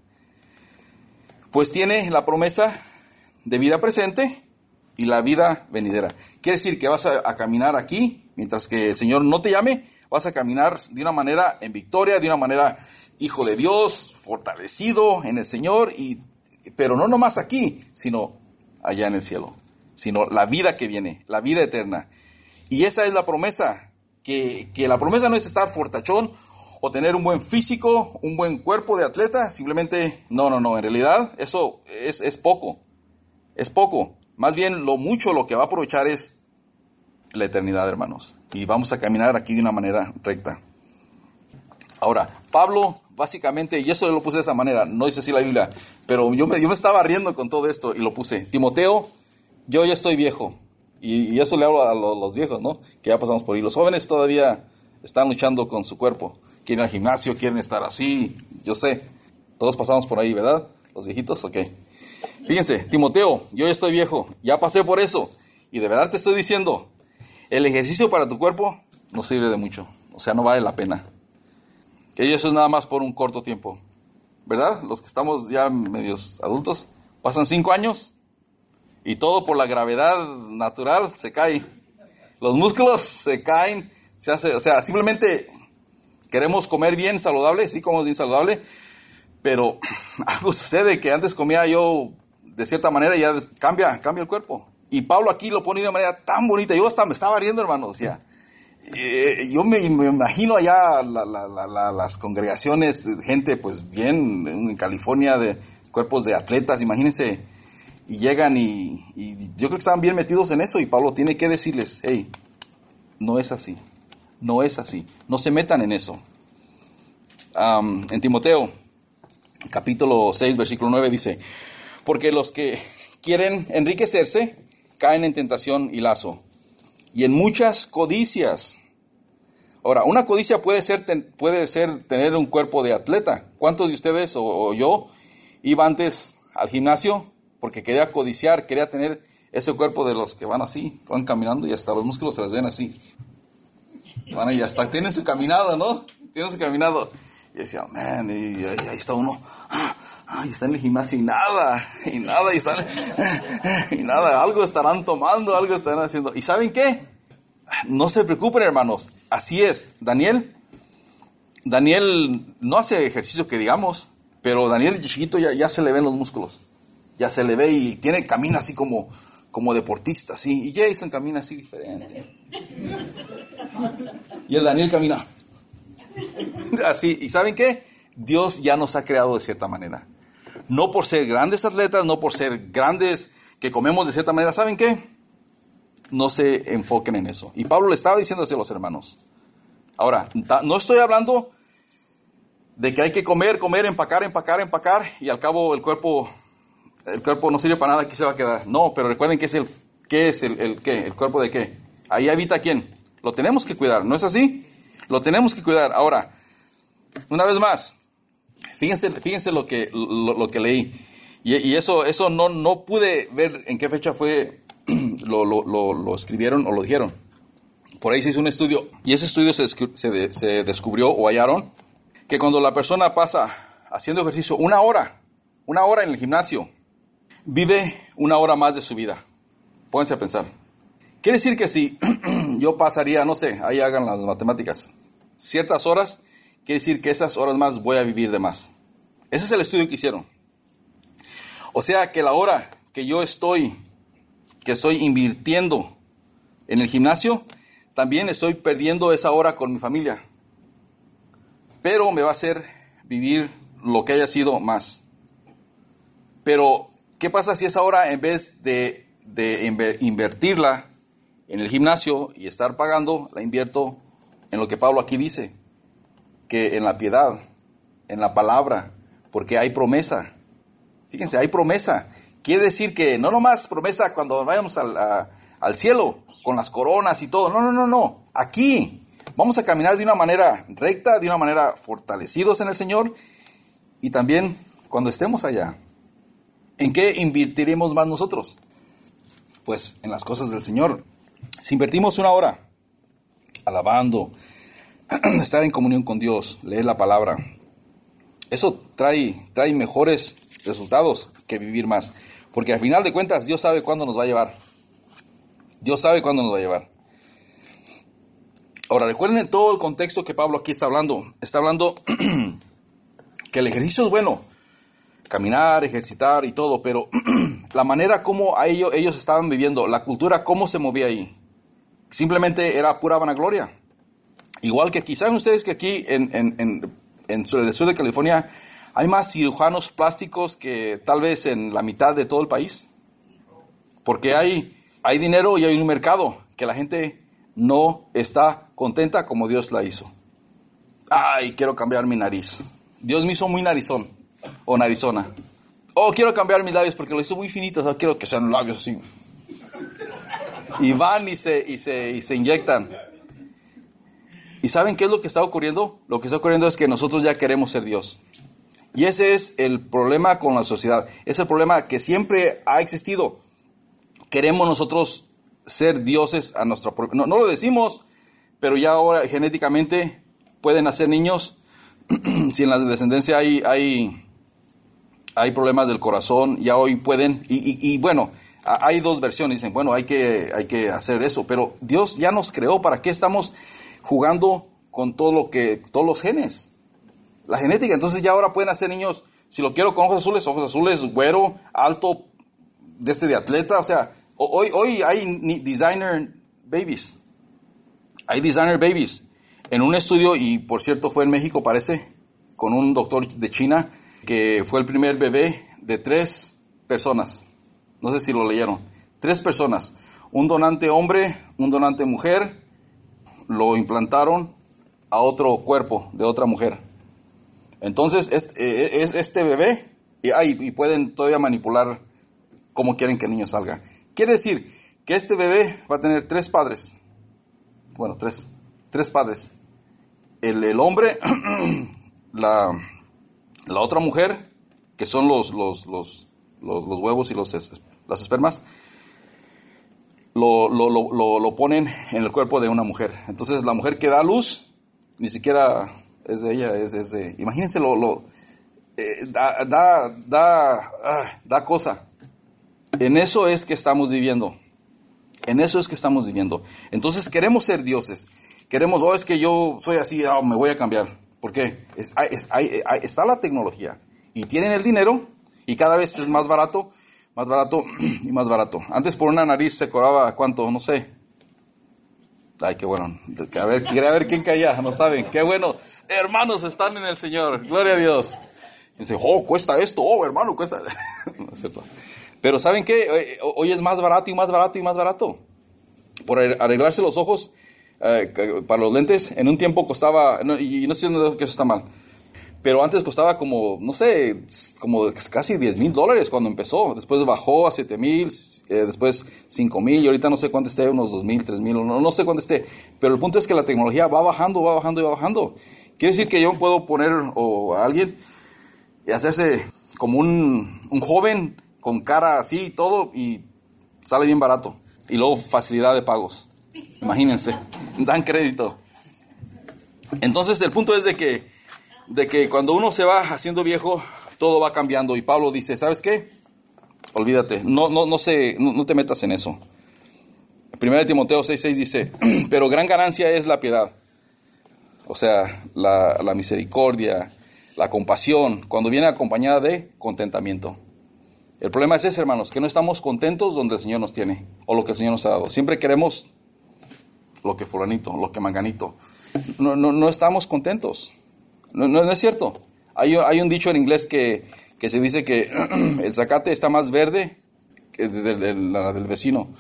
Pues tiene la promesa de vida presente y la vida venidera. Quiere decir que vas a, a caminar aquí, mientras que el Señor no te llame, vas a caminar de una manera en victoria, de una manera hijo de Dios, fortalecido en el Señor, y, pero no nomás aquí, sino allá en el cielo. sino la vida que viene, la vida eterna. Y esa es la promesa, que, que la promesa no es estar fortachón o tener un buen físico, un buen cuerpo de atleta, simplemente, no, no, no, en realidad eso es, es poco, es poco. Más bien lo mucho lo que va a aprovechar es la eternidad, hermanos. Y vamos a caminar aquí de una manera recta. Ahora, Pablo, básicamente, y eso lo puse de esa manera, no dice así la Biblia, pero yo me, yo me estaba riendo con todo esto y lo puse. Timoteo, yo ya estoy viejo. Y, y eso le hablo a los, los viejos, ¿no? Que ya pasamos por ahí. Los jóvenes todavía están luchando con su cuerpo. Quieren ir al gimnasio, quieren estar así, yo sé. Todos pasamos por ahí, ¿verdad? Los viejitos, ok. Fíjense, Timoteo, yo ya estoy viejo, ya pasé por eso. Y de verdad te estoy diciendo, el ejercicio para tu cuerpo no sirve de mucho. O sea, no vale la pena. Que eso es nada más por un corto tiempo. ¿Verdad? Los que estamos ya medios adultos, pasan cinco años y todo por la gravedad natural se cae. Los músculos se caen, se hace, o sea, simplemente queremos comer bien saludable, sí comemos bien saludable, pero algo sucede que antes comía yo de cierta manera y ya cambia, cambia el cuerpo. Y Pablo aquí lo pone de una manera tan bonita. Yo hasta me estaba riendo, hermano. O sea, eh, yo me, me imagino allá la, la, la, la, las congregaciones de gente, pues bien, en California, de cuerpos de atletas, imagínense. Y llegan y, y yo creo que estaban bien metidos en eso. Y Pablo tiene que decirles, hey, no es así. No es así. No se metan en eso. Um, en Timoteo, capítulo seis, versículo nueve, dice, porque los que quieren enriquecerse caen en tentación y lazo, y en muchas codicias. Ahora, una codicia puede ser, ten, puede ser tener un cuerpo de atleta. ¿Cuántos de ustedes o, o yo iba antes al gimnasio porque quería codiciar, quería tener ese cuerpo de los que van así, van caminando y hasta los músculos se les ven así? Van y hasta tienen su caminado, ¿no? Tienen su caminado. Y decía, man, y ahí, ahí está uno, ay, está en el gimnasio y nada, y nada, y, están, y nada, algo estarán tomando, algo estarán haciendo. ¿Y saben qué? No se preocupen, hermanos, así es. Daniel, Daniel no hace ejercicio que digamos, pero Daniel chiquito ya, ya se le ven los músculos, ya se le ve y tiene, camina así como, como deportista, así, y Jason camina así diferente. Y el Daniel camina así, ¿y saben qué? Dios ya nos ha creado de cierta manera. No por ser grandes atletas, no por ser grandes que comemos de cierta manera. ¿Saben qué? No se enfoquen en eso. Y Pablo le estaba diciendo así a los hermanos. Ahora, no estoy hablando de que hay que comer, comer, empacar, empacar, empacar y al cabo el cuerpo, el cuerpo no sirve para nada, aquí se va a quedar. No, pero recuerden que es el, ¿qué es el, el qué? ¿El cuerpo de qué? Ahí habita ¿quién? Lo tenemos que cuidar, ¿no es así? Lo tenemos que cuidar. Ahora, una vez más, fíjense, fíjense lo que, lo, lo que leí. Y, y eso, eso no, no pude ver en qué fecha fue, lo, lo, lo, lo escribieron o lo dijeron. Por ahí se hizo un estudio, y ese estudio se, se, se descubrió o hallaron que cuando la persona pasa haciendo ejercicio una hora, una hora en el gimnasio, vive una hora más de su vida. Pónganse a pensar. Quiere decir que si yo pasaría, no sé, ahí hagan las matemáticas, ciertas horas, quiere decir que esas horas más voy a vivir de más. Ese es el estudio que hicieron. O sea que la hora que yo estoy, que estoy invirtiendo en el gimnasio, también estoy perdiendo esa hora con mi familia. Pero me va a hacer vivir lo que haya sido más. Pero, ¿qué pasa si esa hora en vez de, de invertirla en el gimnasio y estar pagando, la invierto en lo que Pablo aquí dice? Que en la piedad, en la palabra, porque hay promesa. Fíjense, hay promesa. Quiere decir que no nomás promesa cuando vayamos al, a, al cielo, con las coronas y todo. No, no, no, no. Aquí vamos a caminar de una manera recta, de una manera fortalecidos en el Señor. Y también cuando estemos allá, ¿en qué invertiremos más nosotros? Pues en las cosas del Señor. Si invertimos una hora alabando, estar en comunión con Dios, leer la palabra, eso trae, trae mejores resultados que vivir más. Porque al final de cuentas Dios sabe cuándo nos va a llevar. Dios sabe cuándo nos va a llevar. Ahora recuerden todo el contexto que Pablo aquí está hablando. Está hablando que el ejercicio es bueno, caminar, ejercitar y todo, pero la manera como a ellos, ellos estaban viviendo, la cultura, cómo se movía ahí, simplemente era pura vanagloria. Igual que aquí, ¿saben ustedes que aquí en, en, en, en el sur de California hay más cirujanos plásticos que tal vez en la mitad de todo el país? Porque hay, hay dinero y hay un mercado que la gente no está contenta como Dios la hizo. Ay, quiero cambiar mi nariz. Dios me hizo muy narizón o narizona. Oh, quiero cambiar mis labios porque lo hizo muy finitos. O sea, quiero que sean labios así. Y van y se, y se, y se inyectan. ¿Y saben qué es lo que está ocurriendo? Lo que está ocurriendo es que nosotros ya queremos ser Dios. Y ese es el problema con la sociedad. Es el problema que siempre ha existido. Queremos nosotros ser dioses a nuestra propia... No, no lo decimos, pero ya ahora genéticamente pueden nacer niños. Si en la descendencia hay, hay, hay problemas del corazón, ya hoy pueden... Y, y, y bueno, hay dos versiones. Dicen, bueno, hay que, hay que hacer eso. Pero Dios ya nos creó. ¿Para qué estamos jugando con todo lo que, todos los genes? La genética. Entonces ya ahora pueden hacer niños, si lo quiero con ojos azules, ojos azules, güero, alto, de este de atleta. O sea, hoy, hoy hay designer babies. Hay designer babies. En un estudio, y por cierto fue en México parece, con un doctor de China, que fue el primer bebé de tres personas. No sé si lo leyeron. Tres personas. Un donante hombre, un donante mujer, lo implantaron a otro cuerpo de otra mujer. Entonces, este, este bebé, y, ah, y pueden todavía manipular cómo quieren que el niño salga. Quiere decir que este bebé va a tener tres padres. Bueno, tres. Tres padres. El, el hombre, la, la otra mujer, que son los, los, los, los, los huevos y los, las espermas, lo, lo, lo, lo ponen en el cuerpo de una mujer. Entonces, la mujer que da luz, ni siquiera es de ella, es, es de... Imagínense lo... lo eh, da, da, da, ah, da cosa. En eso es que estamos viviendo. En eso es que estamos viviendo. Entonces queremos ser dioses. Queremos, oh, es que yo soy así, oh, me voy a cambiar. ¿Por qué? Es, es, hay, hay, está la tecnología. Y tienen el dinero. Y cada vez es más barato, más barato y más barato. Antes por una nariz se cobraba, ¿cuánto? No sé. Ay, qué bueno. A ver, quería ver quién caía. No saben. Qué bueno. Hermanos están en el Señor. Gloria a Dios. Y dice, oh, cuesta esto. Oh, hermano, cuesta. No es cierto. Pero ¿saben qué? Hoy es más barato y más barato y más barato. Por arreglarse los ojos, eh, para los lentes, en un tiempo costaba, no, y no estoy diciendo que eso está mal, pero antes costaba como, no sé, como casi diez mil dólares cuando empezó. Después bajó a siete mil, eh, después cinco mil, y ahorita no sé cuánto esté, unos dos mil, tres mil, no, no sé cuánto esté. Pero el punto es que la tecnología va bajando, va bajando y va bajando. Quiere decir que yo puedo poner o a alguien y hacerse como un, un joven con cara así y todo, y sale bien barato. Y luego facilidad de pagos. Imagínense, dan crédito. Entonces el punto es de que, de que cuando uno se va haciendo viejo, todo va cambiando. Y Pablo dice, ¿sabes qué? Olvídate, no, no, no, se, no, no te metas en eso. Primera de Timoteo seis seis dice, pero gran ganancia es la piedad. O sea, la, la misericordia, la compasión, cuando viene acompañada de contentamiento. El problema es ese, hermanos, que no estamos contentos donde el Señor nos tiene, o lo que el Señor nos ha dado. Siempre queremos lo que fulanito, lo que manganito. No, no, no estamos contentos. No, no, no es cierto. Hay, hay un dicho en inglés que, que se dice que el zacate está más verde que del, del, del vecino.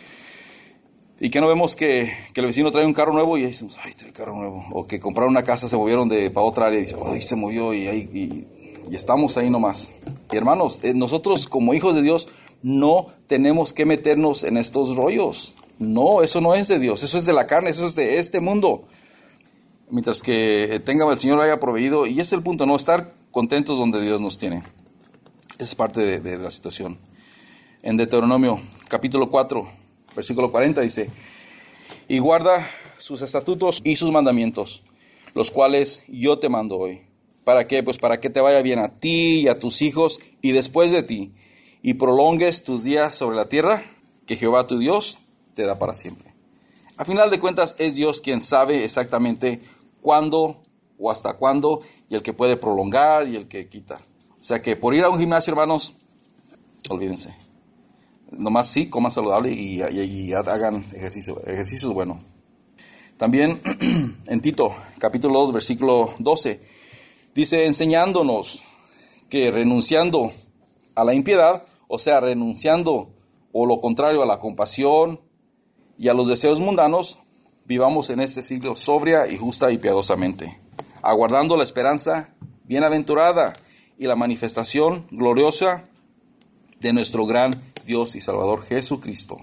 Y que no vemos que, que el vecino trae un carro nuevo y ahí decimos, ay, trae carro nuevo. O que compraron una casa, se movieron de para otra área y dicen, ay, se movió y ahí... Y, Y estamos ahí nomás. Y hermanos, eh, nosotros como hijos de Dios no tenemos que meternos en estos rollos. No, eso no es de Dios, eso es de la carne, eso es de este mundo. Mientras que tenga el Señor haya proveído, y ese es el punto, no estar contentos donde Dios nos tiene. Esa es parte de, de, de la situación. En Deuteronomio capítulo cuatro, versículo cuarenta dice, y guarda sus estatutos y sus mandamientos, los cuales yo te mando hoy. ¿Para qué? Pues para que te vaya bien a ti y a tus hijos y después de ti, y prolongues tus días sobre la tierra que Jehová tu Dios te da para siempre. A final de cuentas es Dios quien sabe exactamente cuándo o hasta cuándo, y el que puede prolongar y el que quita. O sea que por ir a un gimnasio, hermanos, olvídense. Nomás sí, coman saludable y, y, y hagan ejercicio, ejercicios buenos. También en Tito, capítulo dos, versículo doce, dice, enseñándonos que renunciando a la impiedad, o sea, renunciando o lo contrario a la compasión y a los deseos mundanos, vivamos en este siglo sobria y justa y piadosamente, aguardando la esperanza bienaventurada y la manifestación gloriosa de nuestro gran Dios y Salvador Jesucristo.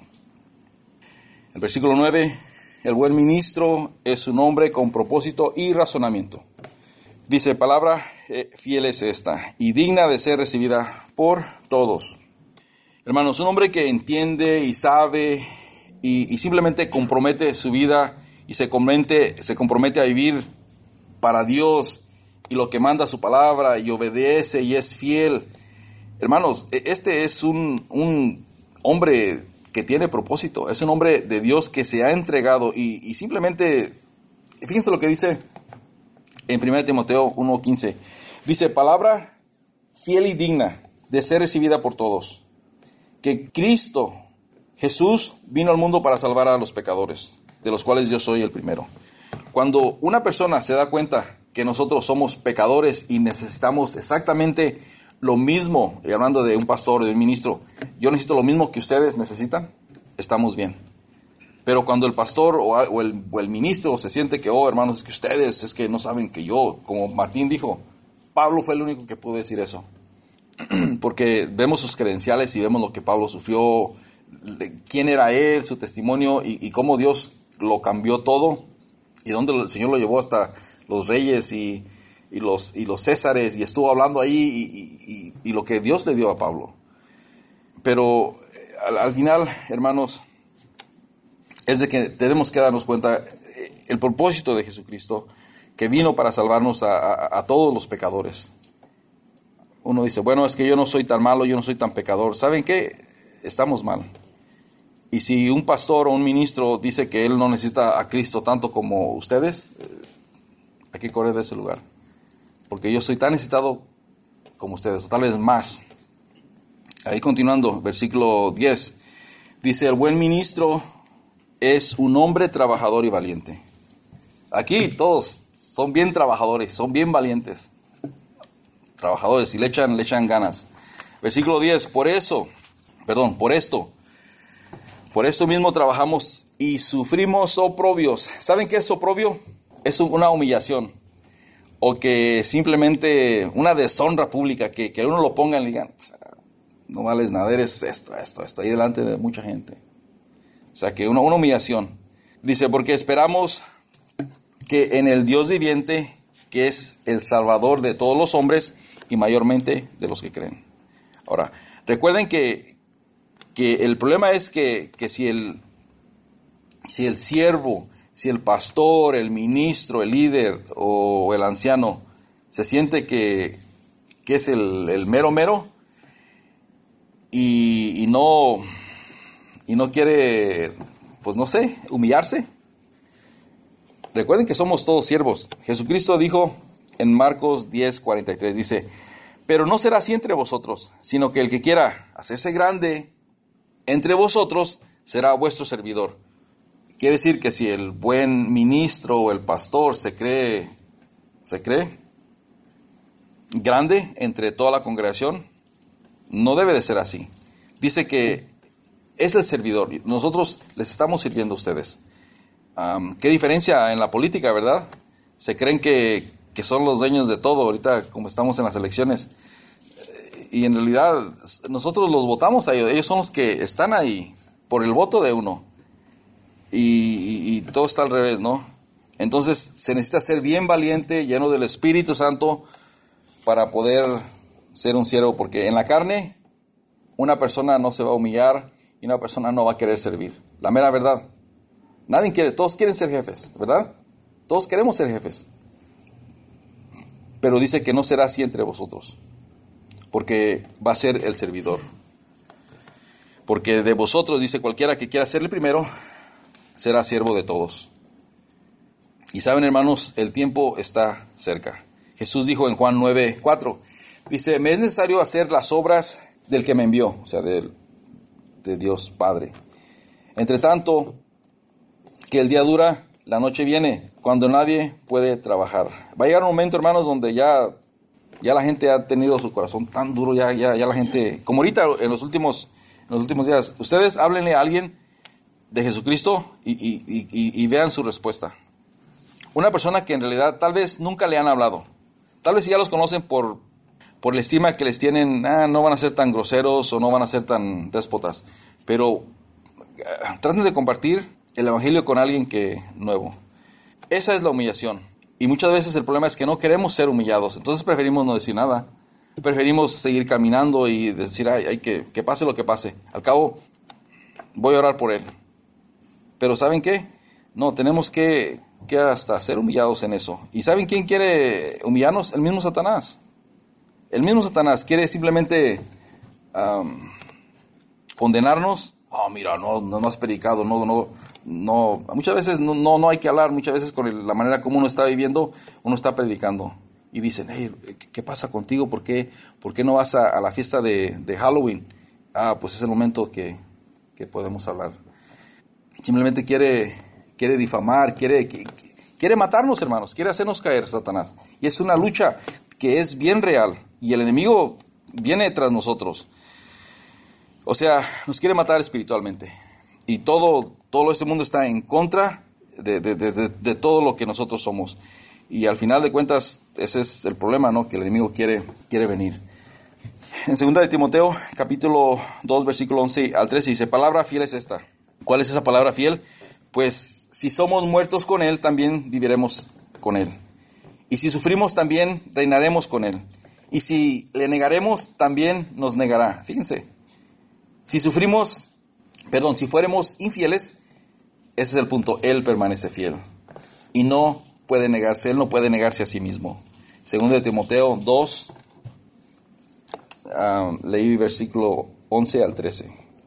El versículo nueve, el buen ministro es un hombre con propósito y razonamiento. Dice, palabra eh, fiel es esta y digna de ser recibida por todos. Hermanos, un hombre que entiende y sabe y, y simplemente compromete su vida y se compromete, se compromete a vivir para Dios y lo que manda su palabra y obedece y es fiel. Hermanos, este es un, un hombre que tiene propósito, es un hombre de Dios que se ha entregado y, y simplemente, fíjense lo que dice en primera Timoteo uno quince, dice, palabra fiel y digna de ser recibida por todos, que Cristo Jesús vino al mundo para salvar a los pecadores, de los cuales yo soy el primero. Cuando una persona se da cuenta que nosotros somos pecadores y necesitamos exactamente lo mismo, y hablando de un pastor o de un ministro, yo necesito lo mismo que ustedes necesitan, estamos bien. Pero cuando el pastor o, o, el, o el ministro se siente que, oh hermanos, es que ustedes, es que no saben que yo, como Martín dijo, Pablo fue el único que pudo decir eso. Porque vemos sus credenciales y vemos lo que Pablo sufrió, quién era él, su testimonio y, y cómo Dios lo cambió todo y dónde el Señor lo llevó hasta los reyes y, y, los, y los césares y estuvo hablando ahí y, y, y lo que Dios le dio a Pablo. Pero al, al final, hermanos, es de que tenemos que darnos cuenta el propósito de Jesucristo, que vino para salvarnos a, a, a todos los pecadores. Uno dice, bueno, es que yo no soy tan malo, yo no soy tan pecador. ¿Saben qué? Estamos mal. Y si un pastor o un ministro dice que él no necesita a Cristo tanto como ustedes, hay que correr de ese lugar. Porque yo soy tan necesitado como ustedes, o tal vez más. Ahí continuando, versículo diez, dice, el buen ministro es un hombre trabajador y valiente. Aquí todos son bien trabajadores, son bien valientes. Trabajadores y le echan, le echan ganas. Versículo diez, por eso, perdón, por esto, por esto mismo trabajamos y sufrimos oprobios. ¿Saben qué es oprobio? Es una humillación. O que simplemente una deshonra pública, que, que uno lo ponga y le digan, no vales nada, eres esto, esto, esto, ahí delante de mucha gente. O sea, que una, una humillación. Dice, porque esperamos que en el Dios viviente, que es el Salvador de todos los hombres y mayormente de los que creen. Ahora, recuerden que, que el problema es que, que si, el, si el siervo, si el pastor, el ministro, el líder o el anciano se siente que, que es el, el mero mero y, y no... y no quiere, pues no sé, humillarse. Recuerden que somos todos siervos. Jesucristo dijo en Marcos diez cuarenta y tres, dice, pero no será así entre vosotros, sino que el que quiera hacerse grande entre vosotros será vuestro servidor. Quiere decir que si el buen ministro o el pastor se cree, se cree grande entre toda la congregación, no debe de ser así. Dice que es el servidor. Nosotros les estamos sirviendo a ustedes. Um, ¿Qué diferencia en la política, verdad? Se creen que, que son los dueños de todo ahorita, como estamos en las elecciones. Y en realidad nosotros los votamos a ellos. Ellos son los que están ahí por el voto de uno. Y, y, y todo está al revés, ¿no? Entonces se necesita ser bien valiente, lleno del Espíritu Santo, para poder ser un siervo. Porque en la carne una persona no se va a humillar y una persona no va a querer servir. La mera verdad. Nadie quiere, todos quieren ser jefes, ¿verdad? Todos queremos ser jefes. Pero dice que no será así entre vosotros, porque va a ser el servidor. Porque de vosotros, dice, cualquiera que quiera ser el primero, será siervo de todos. Y saben, hermanos, el tiempo está cerca. Jesús dijo en Juan nueve cuatro, Dice, me es necesario hacer las obras del que me envió, o sea, de, de Dios Padre. Entre tanto, que el día dura, la noche viene, cuando nadie puede trabajar. Va a llegar un momento, hermanos, donde ya, ya la gente ha tenido su corazón tan duro, ya, ya, ya la gente, como ahorita en los últimos, en los últimos días, ustedes háblenle a alguien de Jesucristo y, y, y, y vean su respuesta. Una persona que en realidad tal vez nunca le han hablado, tal vez ya los conocen por, por la estima que les tienen, ah, no van a ser tan groseros o no van a ser tan déspotas, pero eh, traten de compartir el evangelio con alguien que nuevo. Esa es la humillación. Y muchas veces el problema es que no queremos ser humillados. Entonces preferimos no decir nada. Preferimos seguir caminando y decir, ay, ay que, que pase lo que pase. Al cabo, voy a orar por él. Pero ¿saben qué? No, tenemos que, que hasta ser humillados en eso. ¿Y saben quién quiere humillarnos? El mismo Satanás. El mismo Satanás quiere simplemente um, condenarnos. Oh, mira, no, no, no has predicado, no, no, no. Muchas veces no, no, no hay que hablar, muchas veces con el, la manera como uno está viviendo, uno está predicando. Y dicen, hey, ¿qué pasa contigo? ¿Por qué, por qué no vas a, a la fiesta de, de Halloween? Ah, pues es el momento que, que podemos hablar. Simplemente quiere, quiere difamar, quiere, quiere matarnos, hermanos, quiere hacernos caer, Satanás. Y es una lucha que es bien real. Y el enemigo viene tras nosotros. O sea, nos quiere matar espiritualmente. Y todo, todo este mundo está en contra de, de, de, de, de todo lo que nosotros somos. Y al final de cuentas, ese es el problema, ¿no? Que el enemigo quiere, quiere venir. En segunda de Timoteo, capítulo dos, versículo once al trece, dice, palabra fiel es esta. ¿Cuál es esa palabra fiel? Pues si somos muertos con Él, también viviremos con Él. Y si sufrimos, también reinaremos con Él. Y si le negaremos, también nos negará. Fíjense. Si sufrimos, perdón, si fuéramos infieles, ese es el punto, Él permanece fiel. Y no puede negarse, Él no puede negarse a sí mismo. Segundo de Timoteo dos, uh, leí versículo once al trece.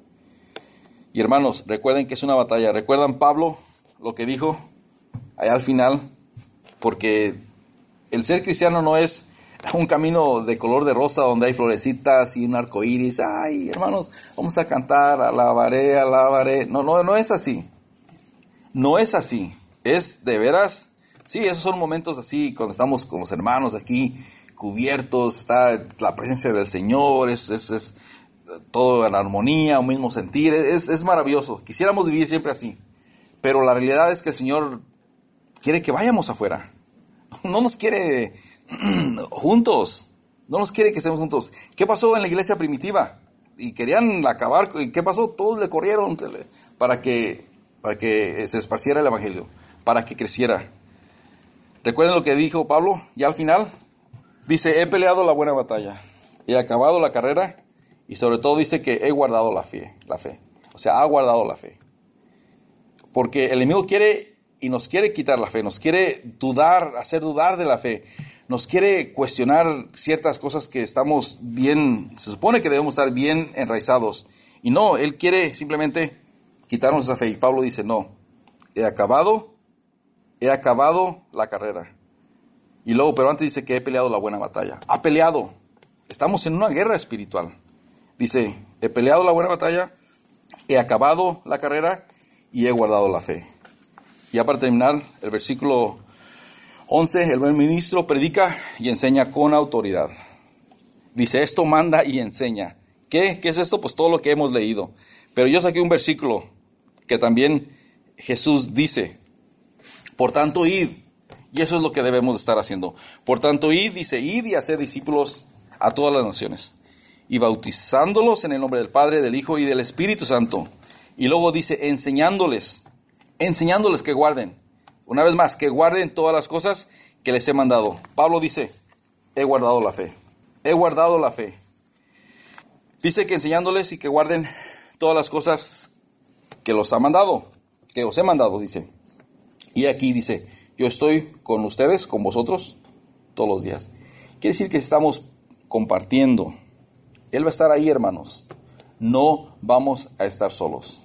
Y hermanos, recuerden que es una batalla. ¿Recuerdan Pablo lo que dijo allá al final? Porque el ser cristiano no es un camino de color de rosa donde hay florecitas y un arco iris. Ay, hermanos, vamos a cantar, alabaré, alabaré. No, no, no es así. No es así. Es de veras, sí, esos son momentos así, cuando estamos con los hermanos aquí, cubiertos, está la presencia del Señor, es, es, es todo en armonía, un mismo sentir, es, es maravilloso. Quisiéramos vivir siempre así. Pero la realidad es que el Señor quiere que vayamos afuera. No nos quiere juntos, no nos quiere que estemos juntos. ¿Qué pasó en la iglesia primitiva? Y querían acabar, ¿qué pasó? Todos le corrieron para que, para que se esparciera el evangelio, para que creciera. ¿Recuerden lo que dijo Pablo? Ya al final, dice, he peleado la buena batalla, he acabado la carrera, y sobre todo dice que he guardado la fe, la fe. O sea, ha guardado la fe. Porque el enemigo quiere y nos quiere quitar la fe, nos quiere dudar, hacer dudar de la fe, nos quiere cuestionar ciertas cosas que estamos bien, se supone que debemos estar bien enraizados. Y no, él quiere simplemente quitarnos esa fe. Y Pablo dice, no, he acabado, he acabado la carrera. Y luego, pero antes dice que he peleado la buena batalla. Ha peleado. Estamos en una guerra espiritual. Dice, he peleado la buena batalla, he acabado la carrera y he guardado la fe. Ya para terminar, el versículo once, el buen ministro predica y enseña con autoridad. Dice, esto manda y enseña. ¿Qué? ¿Qué es esto? Pues todo lo que hemos leído. Pero yo saqué un versículo que también Jesús dice, por tanto, id. Y eso es lo que debemos estar haciendo. Por tanto, id, dice, id y haced discípulos a todas las naciones. Y bautizándolos en el nombre del Padre, del Hijo y del Espíritu Santo. Y luego dice, enseñándoles, enseñándoles que guarden. Una vez más, que guarden todas las cosas que les he mandado. Pablo dice, he guardado la fe. He guardado la fe. Dice que enseñándoles y que guarden todas las cosas que los ha mandado, que os he mandado, dice. Y aquí dice, yo estoy con ustedes, con vosotros, todos los días. Quiere decir que estamos compartiendo. Él va a estar ahí, hermanos. No vamos a estar solos.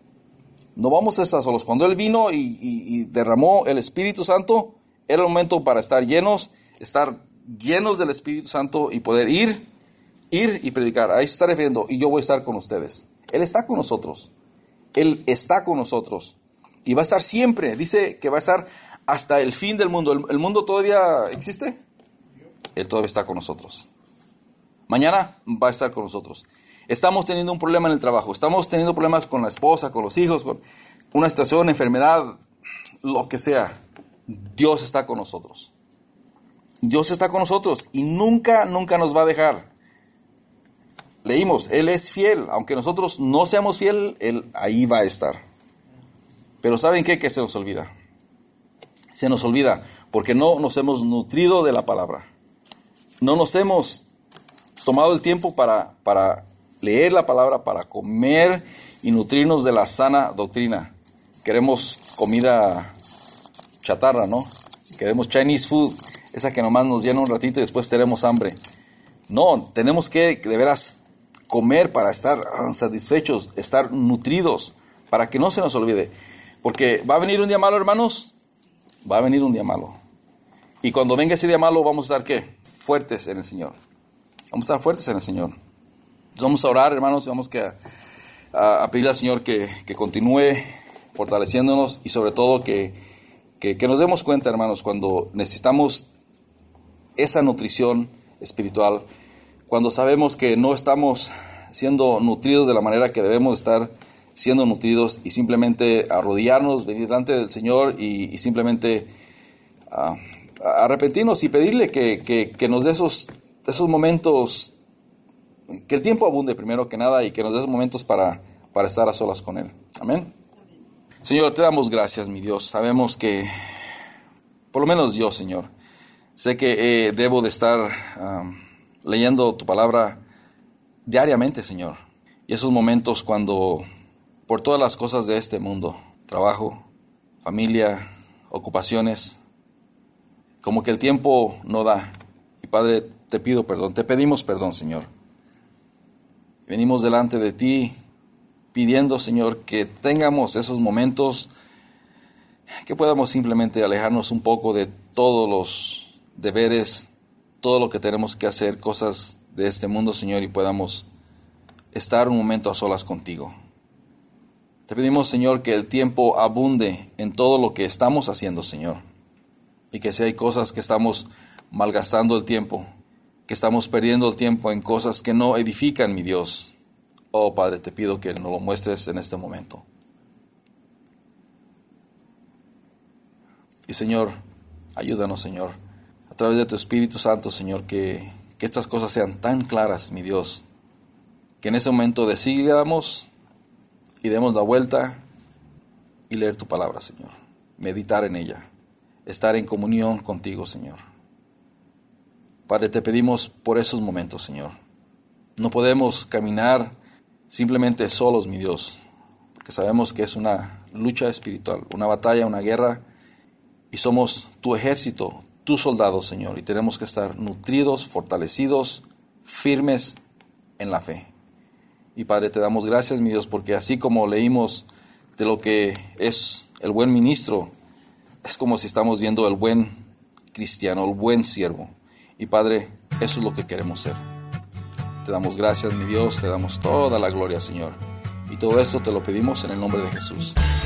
No vamos a estar solos. Cuando Él vino y, y, y derramó el Espíritu Santo, era el momento para estar llenos, estar llenos del Espíritu Santo y poder ir, ir y predicar. Ahí se está refiriendo, y yo voy a estar con ustedes. Él está con nosotros. Él está con nosotros. Y va a estar siempre. Dice que va a estar hasta el fin del mundo. ¿El, el mundo todavía existe? Él todavía está con nosotros. Mañana va a estar con nosotros. Estamos teniendo un problema en el trabajo. Estamos teniendo problemas con la esposa, con los hijos, con una situación, enfermedad, lo que sea. Dios está con nosotros. Dios está con nosotros y nunca, nunca nos va a dejar. Leímos, Él es fiel. Aunque nosotros no seamos fiel, Él ahí va a estar. Pero ¿saben qué? Que se nos olvida. Se nos olvida porque no nos hemos nutrido de la palabra. No nos hemos tomado el tiempo para, para leer la palabra, para comer y nutrirnos de la sana doctrina. Queremos comida chatarra, ¿no? Queremos Chinese food, esa que nomás nos llena un ratito y después tenemos hambre. No, tenemos que de veras comer para estar satisfechos, estar nutridos, para que no se nos olvide. Porque va a venir un día malo, hermanos, va a venir un día malo. Y cuando venga ese día malo, vamos a estar, ¿qué? Fuertes en el Señor. Vamos a estar fuertes en el Señor. Vamos a orar, hermanos, y vamos que a, a, a pedirle al Señor que, que continúe fortaleciéndonos y sobre todo que, que, que nos demos cuenta, hermanos, cuando necesitamos esa nutrición espiritual, cuando sabemos que no estamos siendo nutridos de la manera que debemos estar siendo nutridos y simplemente arrodillarnos, venir delante del Señor y, y simplemente uh, arrepentirnos y pedirle que, que, que nos dé esos, esos momentos, que el tiempo abunde primero que nada y que nos dé esos momentos para, para estar a solas con Él. Amén. Señor, te damos gracias, mi Dios. Sabemos que, por lo menos yo, Señor, sé que eh, debo de estar um, leyendo tu palabra diariamente, Señor. Y esos momentos cuando, por todas las cosas de este mundo, trabajo, familia, ocupaciones, como que el tiempo no da. Y Padre, te pido perdón, te pedimos perdón, Señor. Venimos delante de ti pidiendo, Señor, que tengamos esos momentos, que podamos simplemente alejarnos un poco de todos los deberes, todo lo que tenemos que hacer, cosas de este mundo, Señor, y podamos estar un momento a solas contigo. Te pedimos, Señor, que el tiempo abunde en todo lo que estamos haciendo, Señor, y que si hay cosas que estamos malgastando el tiempo, que estamos perdiendo el tiempo en cosas que no edifican, mi Dios, oh Padre, te pido que nos lo muestres en este momento. Y Señor, ayúdanos, Señor, a través de tu Espíritu Santo, Señor, que, que estas cosas sean tan claras, mi Dios, que en ese momento decidamos y demos la vuelta y leer tu palabra, Señor. Meditar en ella, estar en comunión contigo, Señor. Padre, te pedimos por esos momentos, Señor. No podemos caminar simplemente solos, mi Dios, porque sabemos que es una lucha espiritual, una batalla, una guerra, y somos tu ejército, tus soldados, Señor, y tenemos que estar nutridos, fortalecidos, firmes en la fe. Y Padre, te damos gracias, mi Dios, porque así como leímos de lo que es el buen ministro, es como si estamos viendo el buen cristiano, el buen siervo. Y Padre, eso es lo que queremos ser. Te damos gracias, mi Dios, te damos toda la gloria, Señor. Y todo esto te lo pedimos en el nombre de Jesús.